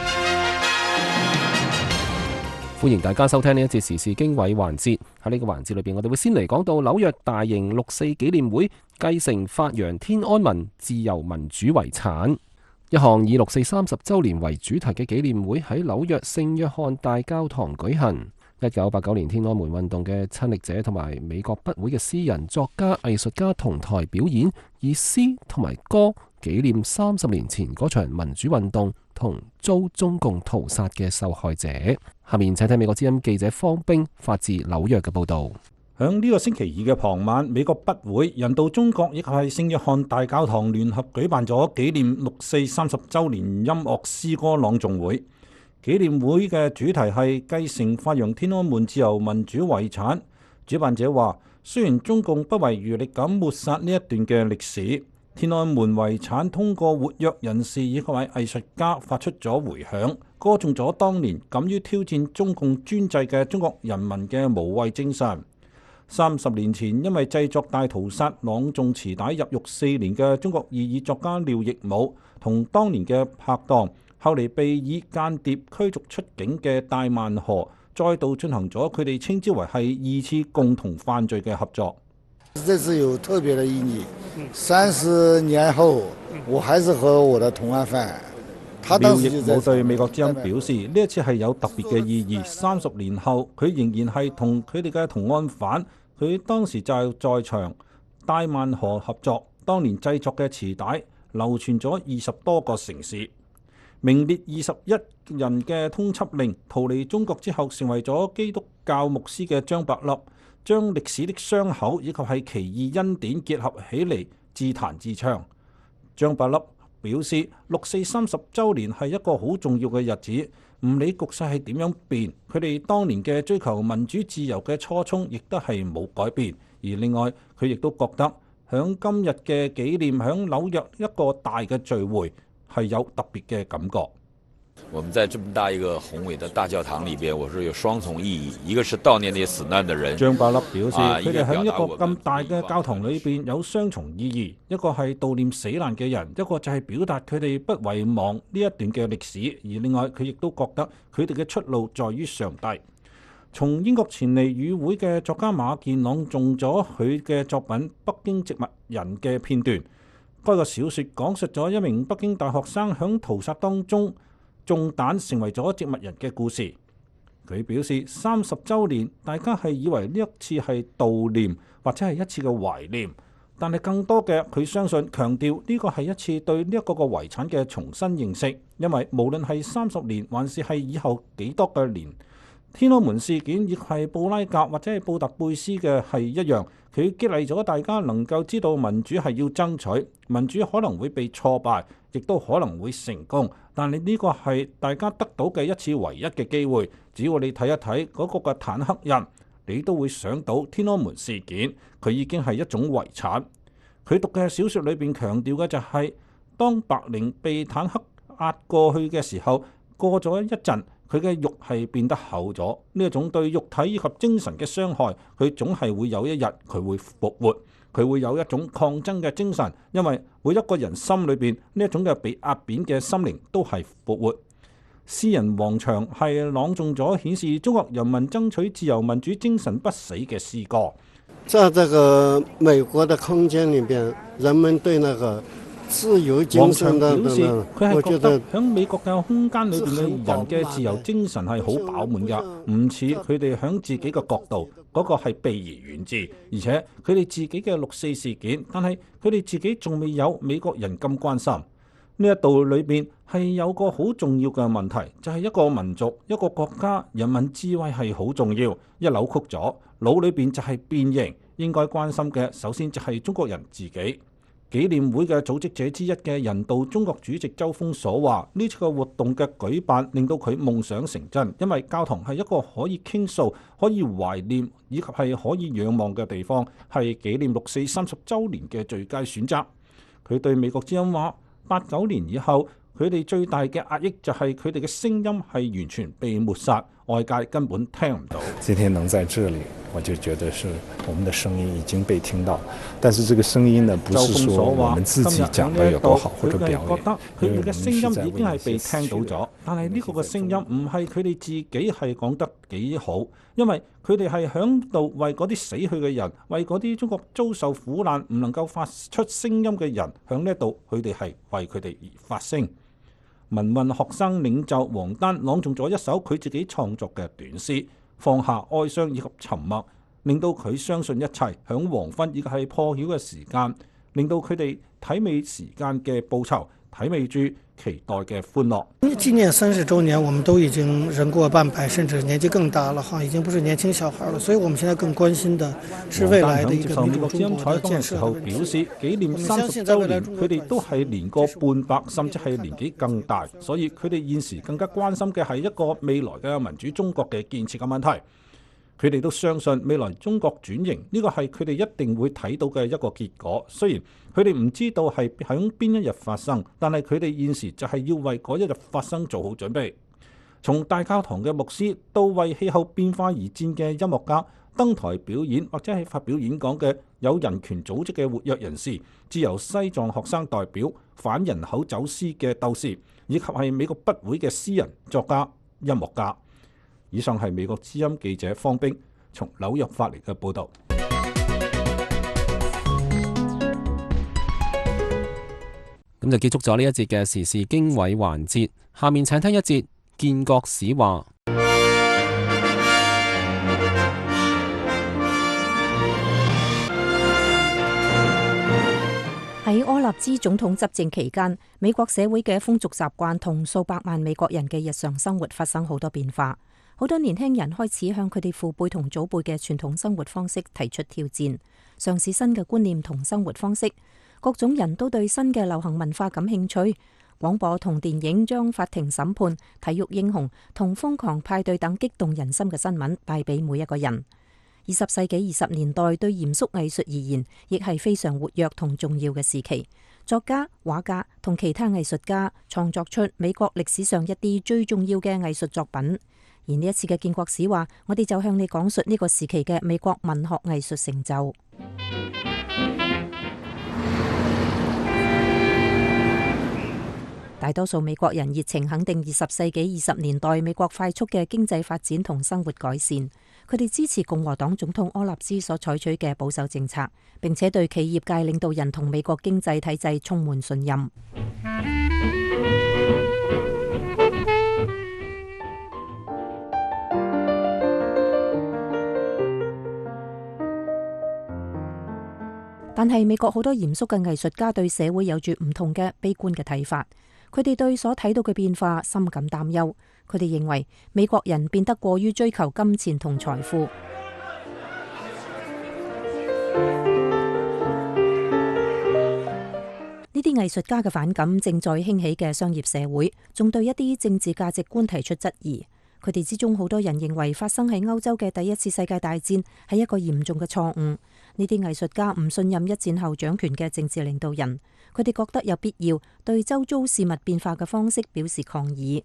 歡迎大家收聽呢一節時事經緯環節。喺呢個環節裏邊，我哋會先嚟講到紐約大型六四紀念會繼承發揚天安門自由民主遺產。一項以六四三十週年為主題嘅紀念會喺紐約聖約翰大教堂舉行。一九八九年天安門運動嘅親歷者同埋美國筆會嘅詩人、作家、藝術家同台表演，以詩同埋歌紀念三十年前嗰場民主運動同遭中共屠殺嘅受害者。下面請睇美國之音記者方冰發自紐約嘅報導。 響呢個星期二嘅傍晚，美國筆會、人道中國以及係聖約翰大教堂聯合舉辦咗紀念六四三十週年音樂詩歌朗誦會。紀念會嘅主題係繼承發揚天安門自由民主遺產。主辦者話，雖然中共不遺餘力咁抹殺呢一段嘅歷史，天安門遺產通過活躍人士以及係藝術家發出咗迴響，歌頌咗當年敢於挑戰中共專制嘅中國人民嘅無畏精神。三十年前因為製作大屠殺朗誦詞帶入獄四年嘅中國異議作家廖亦武同當年嘅拍檔，後嚟被以間諜驅逐出境嘅戴萬河，再度進行咗佢哋稱之為係二次共同犯罪嘅合作。 這是有特別的意義。三十年後，我還是和我的同案犯。 廖亦武對美國之音表示，呢一次係有特別嘅意義。三十年後，佢仍然係同佢哋嘅同案犯，佢當時就在場戴萬河合作。當年製作嘅詞帶流傳咗二十多個城市。名列二十一人嘅通緝令，逃離中國之後成為咗基督教牧師嘅張伯笠，將歷史的傷口以及係奇異恩典結合起嚟，自彈自唱。張伯笠表示，六四三十週年係一個好重要嘅日子，唔理局勢係點樣變，佢哋當年嘅追求民主自由嘅初衷亦都係冇改變。而另外，佢亦都覺得響今日嘅紀念，響紐約一個大嘅聚會係有特別嘅感覺。 我們在這麼大一個宏偉的大教堂裏邊，我說有雙重意義，一個是悼念那些死難的人。 張伯笠表示，佢哋喺一個咁大嘅教堂裏邊有雙重意義，一個係悼念死難嘅人，一個就係表達佢哋不遺忘呢一段嘅歷史。而另外，佢亦都覺得佢哋嘅出路在於上帝。從英國前嚟與會嘅作家馬健朗誦咗佢嘅作品《北京植物人》嘅片段。該個小說講述咗一名北京大學生響屠殺當中中彈成為咗植物人嘅故事。佢表示，三十週年大家係以為呢一次係悼念或者係一次嘅懷念，但係更多嘅佢相信強調呢個係一次對呢一個個遺產嘅重新認識，因為無論係三十年還是係以後幾多個年，天安門事件亦係布拉格或者係布達佩斯嘅係一樣，佢激勵咗大家能夠知道民主係要爭取，民主可能會被挫敗，亦都可能會成功，但係呢個係大家得到嘅一次唯一嘅機會。只要你睇一睇嗰個嘅坦克印，你都會想到天安門事件，佢已經係一種遺產。佢讀嘅小說裏邊強調嘅就係、是，當白靈被坦克壓過去嘅時候，過咗一陣，佢嘅肉係變得厚咗。呢一種對肉體以及精神嘅傷害，佢總係會有一日佢會復活，佢會有一種抗爭嘅精神，因為每一個人心裏邊呢一種嘅被壓扁嘅心靈都係復活。 詩人王翔係朗誦咗顯示中國人民爭取自由民主精神不死嘅詩歌。 在這個美國的空間裏邊，人們對那個自由精神的， 王翔表示佢係覺得喺美國嘅空間裏邊嘅人嘅自由精神係好飽滿㗎，唔似佢哋喺自己嘅角度嗰個係避而遠之，而且佢哋自己嘅六四事件，但係佢哋自己仲未有美國人咁關心。呢一度裏邊係有個好重要嘅問題，就係一個民族、一個國家人民智慧係好重要，一扭曲咗，腦裏邊就係變形。應該關心嘅首先就係中國人自己。紀念會嘅組織者之一嘅人道中國主席周鋒所話：呢次嘅活動嘅舉辦令到佢夢想成真，因為教堂係一個可以傾訴、可以懷念以及係可以仰望嘅地方，係紀念六四三十週年嘅最佳選擇。佢對美國之音話：八九年以後，佢哋最大嘅壓抑就係佢哋嘅聲音係完全被抹殺，外界根本聽唔到。 今天能在這裡，我就覺得是我們的聲音已經被聽到，但是這個聲音呢，不是說我們自己講得有多好或者表演。 佢覺得佢哋嘅聲音已經係被聽到咗，但係呢個嘅聲音唔係佢哋自己係講得幾好，因為佢哋係響度為嗰啲死去嘅人，為嗰啲中國遭受苦難唔能夠發出聲音嘅人，響呢度佢哋係為佢哋而發聲。民運學生領袖王丹朗誦咗一首佢自己創作嘅短詩，放下哀傷以及沉默，令到佢相信一切響黃昏以及係破曉嘅時間，令到佢哋體味時間嘅報酬，體味住期待嘅歡樂。 紀念三十週年，我們都已經人過半百，甚至年紀更大了哈，已經不是年輕小孩了。所以我們現在更關心的是未來的一個民主中國的建設和未來。表示紀念三十週年，佢哋都係年過半百，甚至係年紀更大，所以佢哋現時更加關心嘅係一個未來嘅民主中國嘅建設嘅問題。佢哋都相信未來中國轉型呢個係佢哋一定會睇到嘅一個結果。雖然佢哋唔知道係喺邊一日發生，但係佢哋現時就係要為嗰一日發生做好準備。從大教堂嘅牧師到為氣候變化而戰嘅音樂家，登台表演或者係發表演講嘅有人權組織嘅活躍人士，自由西藏學生代表、反人口走私嘅鬥士，以及係美國筆會嘅詩人、作家、音樂家。以上係美國之音記者方冰從紐約發嚟嘅報導。 咁就結束咗呢一節嘅時事經緯環節，下面請聽一節建國史話。 喺柯立茲總統執政期間，美國社會嘅風俗習慣同數百萬美國人嘅日常生活發生好多變化。好多年輕人開始向佢哋父輩同祖輩嘅傳統生活方式提出挑戰，嘗試新嘅觀念同生活方式。各種人都對新嘅流行文化感興趣。廣播同電影將法庭審判、體育英雄同瘋狂派對等激動人心嘅新聞帶俾每一個人。二十世紀二十年代對嚴肅藝術而言，亦係非常活躍同重要嘅時期。作家、畫家同其他藝術家創作出美國歷史上一啲最重要嘅藝術作品。而呢一次嘅建國史話，我哋就向你講述呢個時期嘅美國文學藝術成就。大多數美國人熱情肯定二十世紀二十年代美國快速嘅經濟發展同生活改善。佢哋支持共和黨總統柯立茲所採取嘅保守政策，並且對企業界領導人同美國經濟體制充滿信任。但係美國好多嚴肅嘅藝術家對社會有住唔同嘅悲觀嘅睇法，佢哋對所睇到嘅變化深感擔憂。佢哋認為美國人變得過於追求金錢同財富。呢啲藝術家嘅反感正在興起嘅商業社會，仲對一啲政治價值觀提出質疑。佢哋之中好多人認為發生喺歐洲嘅第一次世界大戰係一個嚴重嘅錯誤。呢啲藝術家唔信任一戰後掌權嘅政治領導人，佢哋覺得有必要對周遭事物變化嘅方式表示抗議。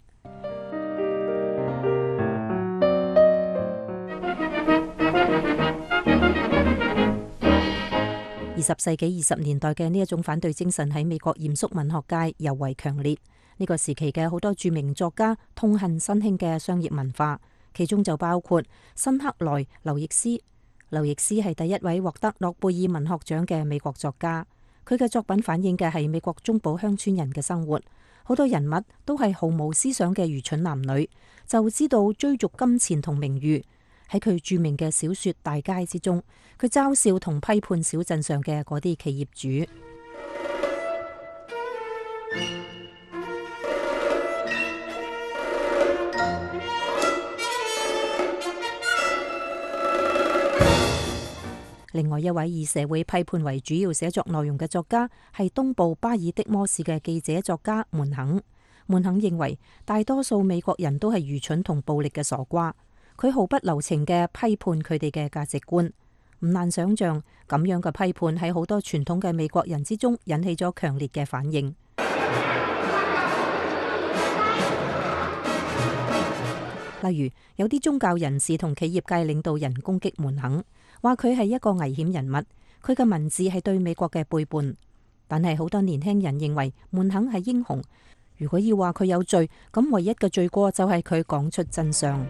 二十世紀二十年代嘅呢一種反對精神喺美國嚴肅文學界尤為強烈。 呢個時期嘅好多著名作家痛恨新興嘅商業文化，其中就包括辛克萊劉易斯。劉易斯係第一位獲得諾貝爾文學獎嘅美國作家，佢嘅作品反映嘅係美國中部鄉村人嘅生活，好多人物都係毫無思想嘅愚蠢男女，就知道追逐金錢同名譽。喺佢著名嘅小說《大街》之中，佢嘲笑同批判小鎮上嘅嗰啲企業主。另外一位以社會批判為主要寫作內容嘅作家係東部巴爾的摩市嘅記者作家門肯。門肯認為大多數美國人都係愚蠢同暴力嘅傻瓜，佢毫不留情嘅批判佢哋嘅價值觀。唔難想象咁樣嘅批判喺好多傳統嘅美國人之中引起咗強烈嘅反應。例如有啲宗教人士同企業界領導人攻擊門肯，話佢係一個危險人物，佢嘅文字係對美國嘅背叛。但係好多年輕人認為門肯係英雄，如果要話佢有罪，咁唯一嘅罪過就係佢講出真相。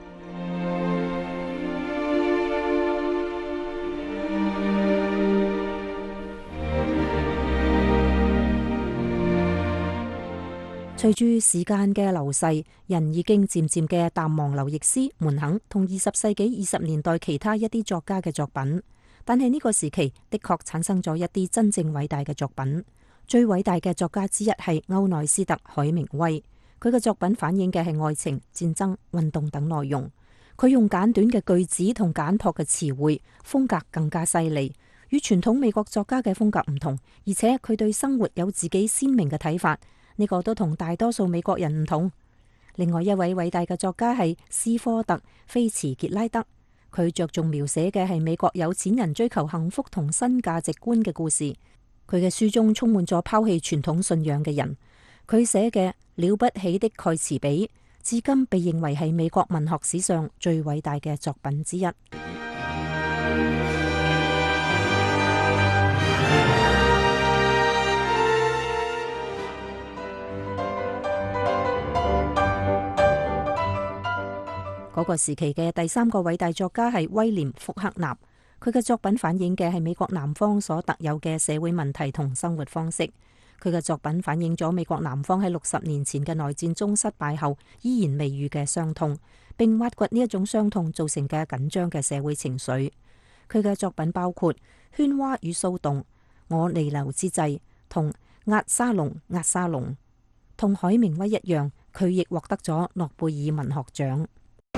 隨住時間嘅流逝，人已經漸漸嘅淡忘劉易斯、門肯同二十世紀二十年代其他一啲作家嘅作品。但係呢個時期的確產生咗一啲真正偉大嘅作品。最偉大嘅作家之一係歐內斯特·海明威，佢嘅作品反映嘅係愛情、戰爭、運動等內容。佢用簡短嘅句子同簡樸嘅詞彙，風格更加犀利，與傳統美國作家嘅風格唔同，而且佢對生活有自己鮮明嘅睇法。呢個都同大多數美國人唔同。另外一位偉大嘅作家係斯科特·菲茨傑拉德，佢着重描寫嘅係美國有錢人追求幸福同新價值觀嘅故事。佢嘅書中充滿咗拋棄傳統信仰嘅人。佢寫嘅《了不起的蓋茨比》至今被認為係美國文學史上最偉大嘅作品之一。嗰個時期嘅第三個偉大作家係威廉·福克納，佢嘅作品反映嘅係美國南方所特有嘅社會問題同生活方式。佢嘅作品反映咗美國南方喺六十年前嘅內戰中失敗後依然未愈嘅傷痛，並挖掘呢一種傷痛造成嘅緊張嘅社會情緒。佢嘅作品包括《喧嘩與騷動》、《我彌留之際》同《押沙龍押沙龍》。同海明威一樣，佢亦獲得咗諾貝爾文學獎。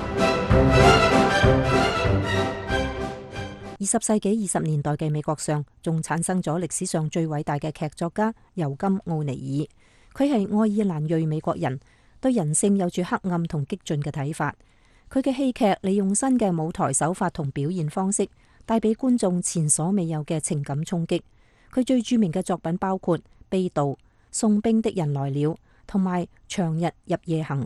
二十世紀二十年代嘅美國上，仲產生咗歷史上最偉大嘅劇作家尤金·奧尼爾。佢係愛爾蘭裔美國人，對人性有住黑暗同激進嘅睇法。佢嘅戲劇利用新嘅舞台手法同表現方式，帶俾觀眾前所未有嘅情感衝擊。佢最著名嘅作品包括《被盜》、《送兵的人來了》同埋《長日入夜行》。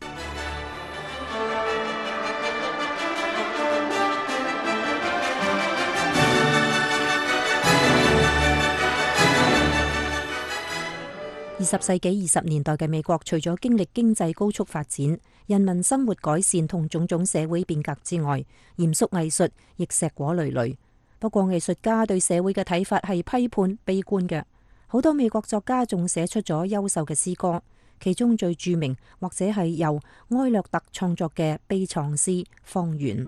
二十世紀二十年代嘅美國，除咗經歷經濟高速發展、人民生活改善同種種社會變革之外，嚴肅藝術亦碩果累累。不過藝術家對社會嘅睇法係批判、悲觀嘅。好多美國作家仲寫出咗優秀嘅詩歌，其中最著名或者係由埃略特創作嘅悲愴詩《荒原》。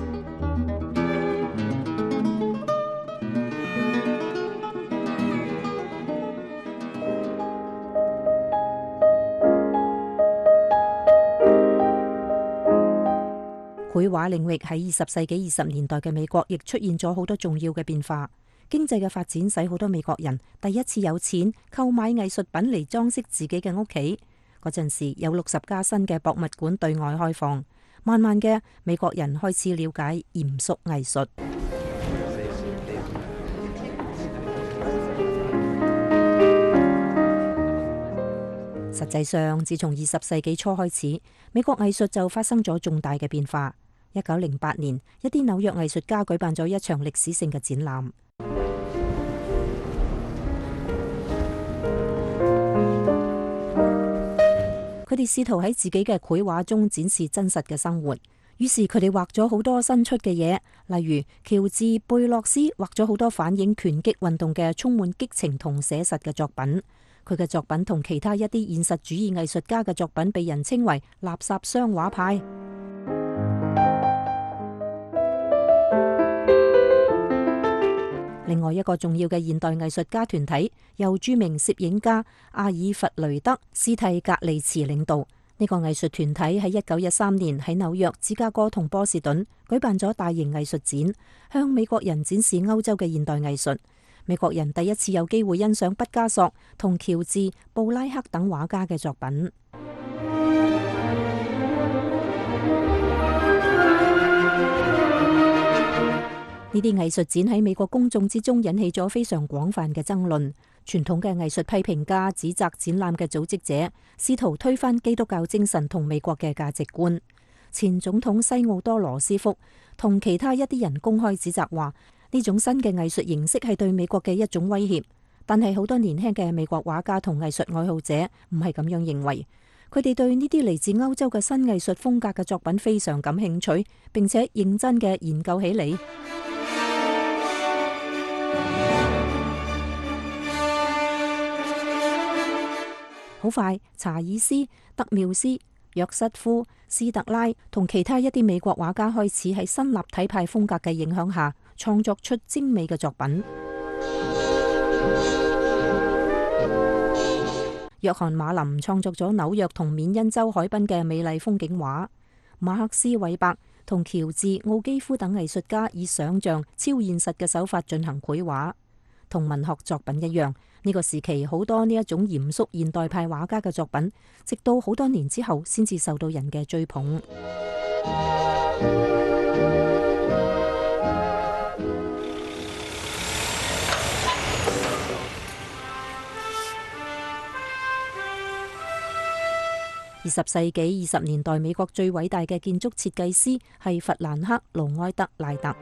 繪畫領域喺二十世紀二十年代嘅美國，亦出現咗好多重要嘅變化。經濟嘅發展使好多美國人第一次有錢購買藝術品嚟裝飾自己嘅屋企。嗰陣時有六十家新嘅博物館對外開放，慢慢嘅美國人開始了解嚴肅藝術。實際上，自從二十世紀初開始，美國藝術就發生咗重大嘅變化。一九零八年，一啲紐約藝術家舉辦咗一場歷史性嘅展覽。 哋試圖喺自己嘅繪畫中展示真實嘅生活。於是佢哋畫咗好多新出嘅嘢，例如喬治貝洛斯畫咗好多反映拳擊運動嘅充滿激情同寫實嘅作品。佢嘅作品同其他一啲現實主義藝術家嘅作品被人稱為垃圾箱畫派。另外一個重要嘅現代藝術家團體由著名攝影家阿爾弗雷德·斯蒂格利茨領導。呢個藝術團體喺一九一三年喺紐約、芝加哥同波士頓舉辦咗大型藝術展，向美國人展示歐洲嘅現代藝術。美國人第一次有機會欣賞畢加索同喬治、布拉克等畫家嘅作品。呢啲藝術展喺美國公眾之中引起咗非常廣泛嘅爭論。傳統嘅藝術批評家指責展覽嘅組織者試圖推翻基督教精神同美國嘅價值觀。前總統西奧多羅斯福同其他一啲人公開指責話，呢種新嘅藝術形式係對美國嘅一種威脅。但係好多年輕嘅美國畫家同藝術愛好者唔係咁樣認為，佢哋對呢啲嚟自歐洲嘅新藝術風格嘅作品非常感興趣，並且認真嘅研究起嚟。好快，查爾斯、德繆斯、約瑟夫、斯特拉同其他一啲美國畫家開始喺新立體派風格嘅影響下，創作出精美嘅作品。約翰馬林創作咗紐約同緬因州海濱嘅美麗風景畫。馬克斯韋伯同喬治奧基夫等藝術家以想象超現實嘅手法進行繪畫。同文學作品一樣，呢個時期好多呢一種嚴肅現代派畫家嘅作品，直到好多年之後先至受到人嘅追捧。二十世紀二十年代美國最偉大嘅建築設計師係弗蘭克·盧埃德賴特。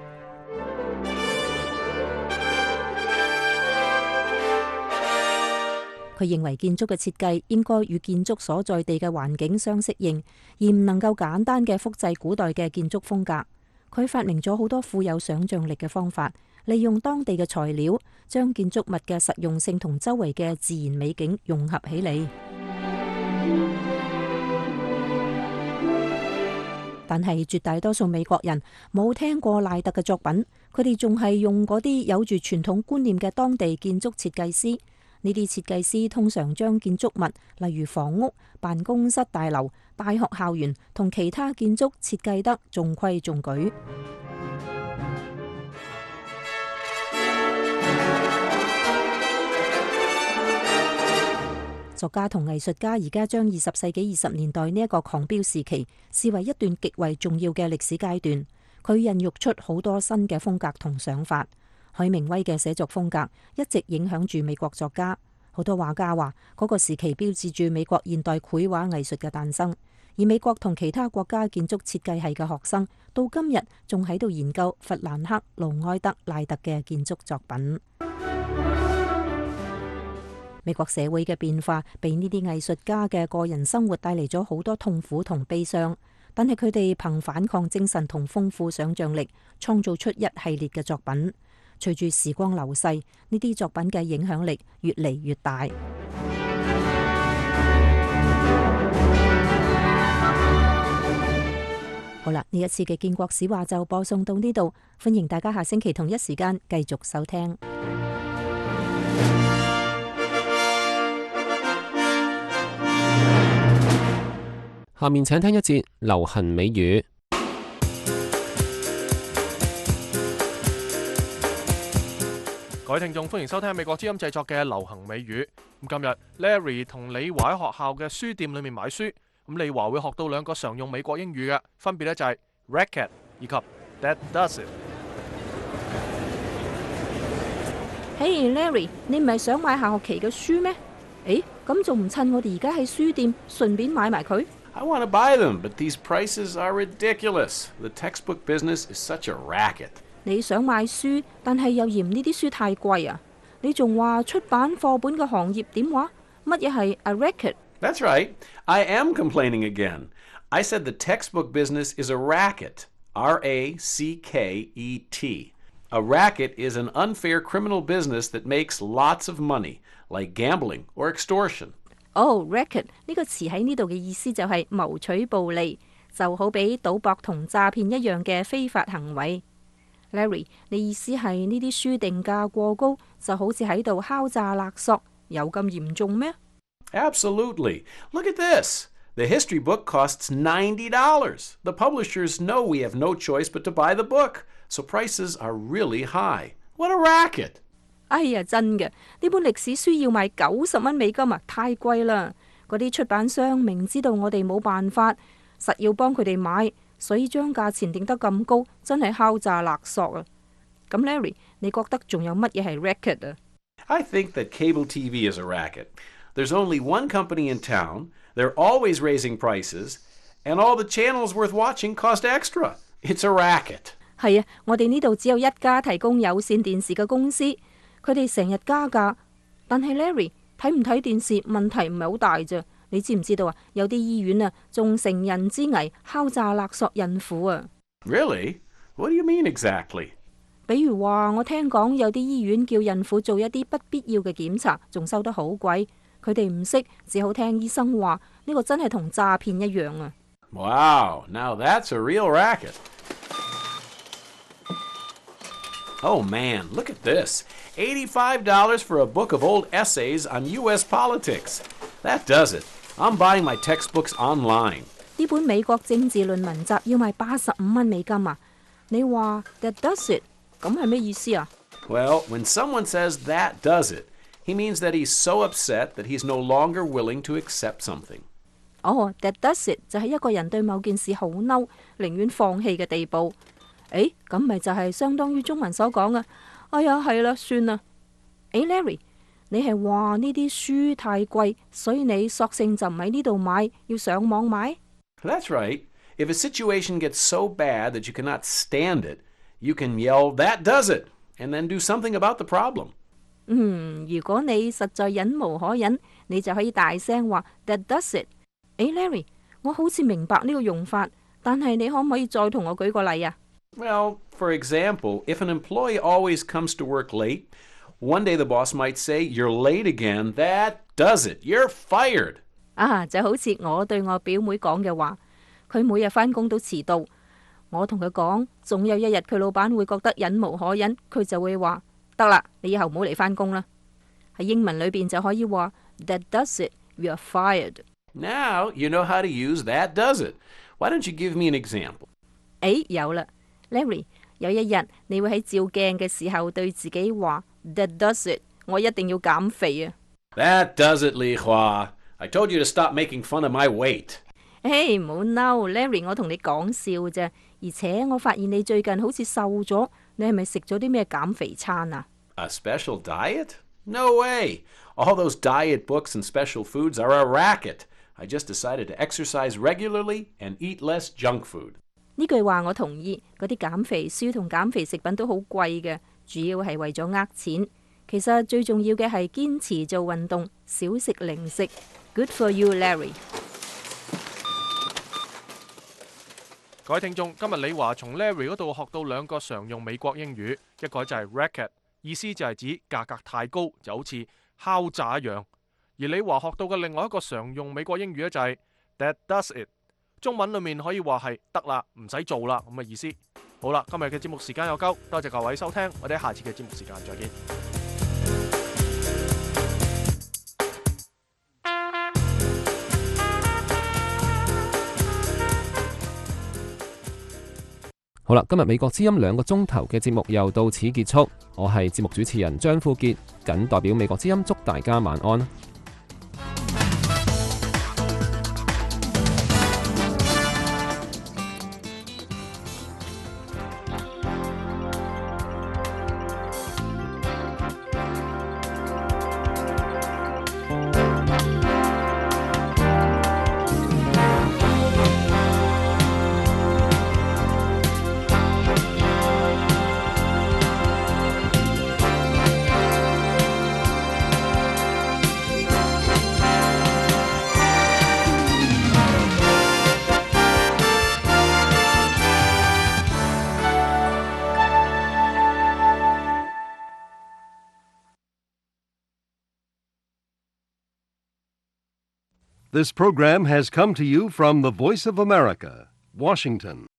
佢認為建築嘅設計應該與建築所在地嘅環境相適應，而唔能夠簡單嘅複製古代嘅建築風格。佢發明咗好多富有想像力嘅方法，利用當地嘅材料，將建築物嘅實用性同周圍嘅自然美景融合起嚟。但係絕大多數美國人冇聽過賴特嘅作品，佢哋仲係用嗰啲有住傳統觀念嘅當地建築設計師。呢啲設計師通常將建築物，例如房屋、辦公室大樓、大學校園同其他建築設計得中規中矩。作家同藝術家而家將二十世紀二十年代呢一個狂飆時期視為一段極為重要嘅歷史階段。佢孕育出好多新嘅風格同想法。海明威嘅寫作風格一直影響住美國作家，好多畫家話嗰個時期標誌住美國現代繪畫藝術嘅誕生。而美國同其他國家建築設計系嘅學生到今日仲喺度研究弗蘭克·盧埃德賴特嘅建築作品。美國社會嘅變化被呢啲藝術家嘅個人生活帶嚟咗好多痛苦同悲傷，但係佢哋憑反抗精神同豐富想像力，創造出一系列嘅作品。隨住時光流逝，呢啲作品嘅影響力越嚟越大。好啦，呢一次嘅建國史話就播送到呢度，歡迎大家下星期同一時間繼續收聽。 下面請聽一節流行美語。 各位聽眾，歡迎收聽美國之音製作嘅流行美語。咁今日 Larry 同李華喺學校嘅書店裏面買書。咁李華會學到兩個常用美國英語嘅，分別咧就係 racket 以及 that does it。 嘿、hey, Larry， 你唔係想買下學期嘅書咩？誒，咁仲唔趁我哋而家喺書店順便買埋佢？ I want to buy them, but these prices are ridiculous. The textbook business is such a racket. 你想買書，但係又嫌呢啲書太貴啊！你仲話出版課本嘅行業點話？乜嘢係 a racket？ That's right. I am complaining again. I said the textbook business is a racket. R A C K E T. A racket is an unfair criminal business that makes lots of money, like gambling or extortion. 哦 racket 呢個詞喺呢度嘅意思就係謀取暴利，就好比賭博同詐騙一樣嘅非法行為。Larry， 你意思係呢啲書定價過高，就好似喺度敲詐勒索，有咁嚴重咩？ Absolutely. Look at this. The history book costs ninety dollars. The publishers know we have no choice but to buy the book, so prices are really high. What a racket! 哎呀，真嘅，呢本歷史書要賣九十蚊美金啊，太貴啦！嗰啲出版商明知道我哋冇辦法，實要幫佢哋買，所以將價錢定得咁高，真係敲詐勒索啊！咁 Larry， 你覺得仲有乜嘢係 racket 啊？ I think that cable T V is a racket. There's only one company in town. They're always raising prices, and all the channels worth watching cost extra. It's a racket. 係啊，我哋呢度只有一家提供有線電視嘅公司，佢哋成日加價。但係 Larry 睇唔睇電視問題唔係好大啫。你知唔知道啊？有啲醫院啊，仲乘人之危敲詐勒索孕婦啊。 Really? What do you mean exactly? 比如話，我聽講有啲醫院叫孕婦做一啲不必要嘅檢查，仲收得好貴。佢哋唔識，只好聽醫生話，呢個真係同詐騙一樣啊！ Wow, now that's a real racket. Oh man, look at this. eighty-five dollars for a book of old essays on U S politics. That does it. I'm buying my textbooks online. 呢本美國政治論文集要賣八十五蚊美金啊！你話 that does it， 咁係咩意思啊？ Well, when someone says that does it, he means that he's so upset that he's no longer willing to accept something. 哦 that does it 就係一個人對某件事好嬲，寧願放棄嘅地步。誒，咁咪就係相當於中文所講嘅，哎呀，係啦，算啦。誒 Larry， 你係話呢啲書太貴，所以你索性就唔喺呢度買，要上網買？ That's right. If a situation gets so bad that you cannot stand it, you can yell, that does it, and then do something about the problem. 嗯，如果你實在忍無可忍，你就可以大聲話 that does it。誒 Larry， 我好似明白呢個用法，但係你可唔可以再同我舉個例啊？ Well, for example, if an employee always comes to work late, one day the boss might say, you're late again, that does it, you're fired. 啊，就好似我對我表妹講嘅話，佢每日返工都遲到，我同佢講，總有一日佢老闆會覺得忍無可忍，佢就會話得啦，你以後唔好嚟返工啦。喺英文裏邊就可以話 That does it, you're fired. Now you know how to use that does it. Why don't you give me an example? 誒，有啦 ，Larry， 有一日你會喺照鏡嘅時候對自己話 That does it， 我一定要減肥啊。 That does it, Li Hua. I told you to stop making fun of my weight. 誒，唔好嬲 ，Larry， 我同你講笑啫。而且我發現你最近好似瘦咗，你係咪食咗啲咩減肥餐啊？ A special diet? No way. All those diet books and special foods are a racket. I just decided to exercise regularly and eat less junk food. 呢句話我同意，嗰啲減肥書同減肥食品都好貴嘅，主要係為咗呃錢。其實最重要嘅係堅持做運動，少食零食。Good for you, Larry。 各位聽眾，今日李華從 Larry 嗰度學到兩個常用美國英語，一個就係 racket， 意思就係指價格太高，就好似敲詐一樣。而李華學到嘅另外一個常用美國英語咧就係 that does it， 中文裏面可以話係得啦，唔使做啦咁嘅意思。好啦，今日嘅節目時間有夠，多謝各位收聽，我哋下次嘅節目時間再見。 好啦，今日美國之音兩個鐘頭嘅節目又到此結束。我係節目主持人張富傑，謹代表美國之音祝大家晚安。 This program has come to you from the Voice of America, Washington.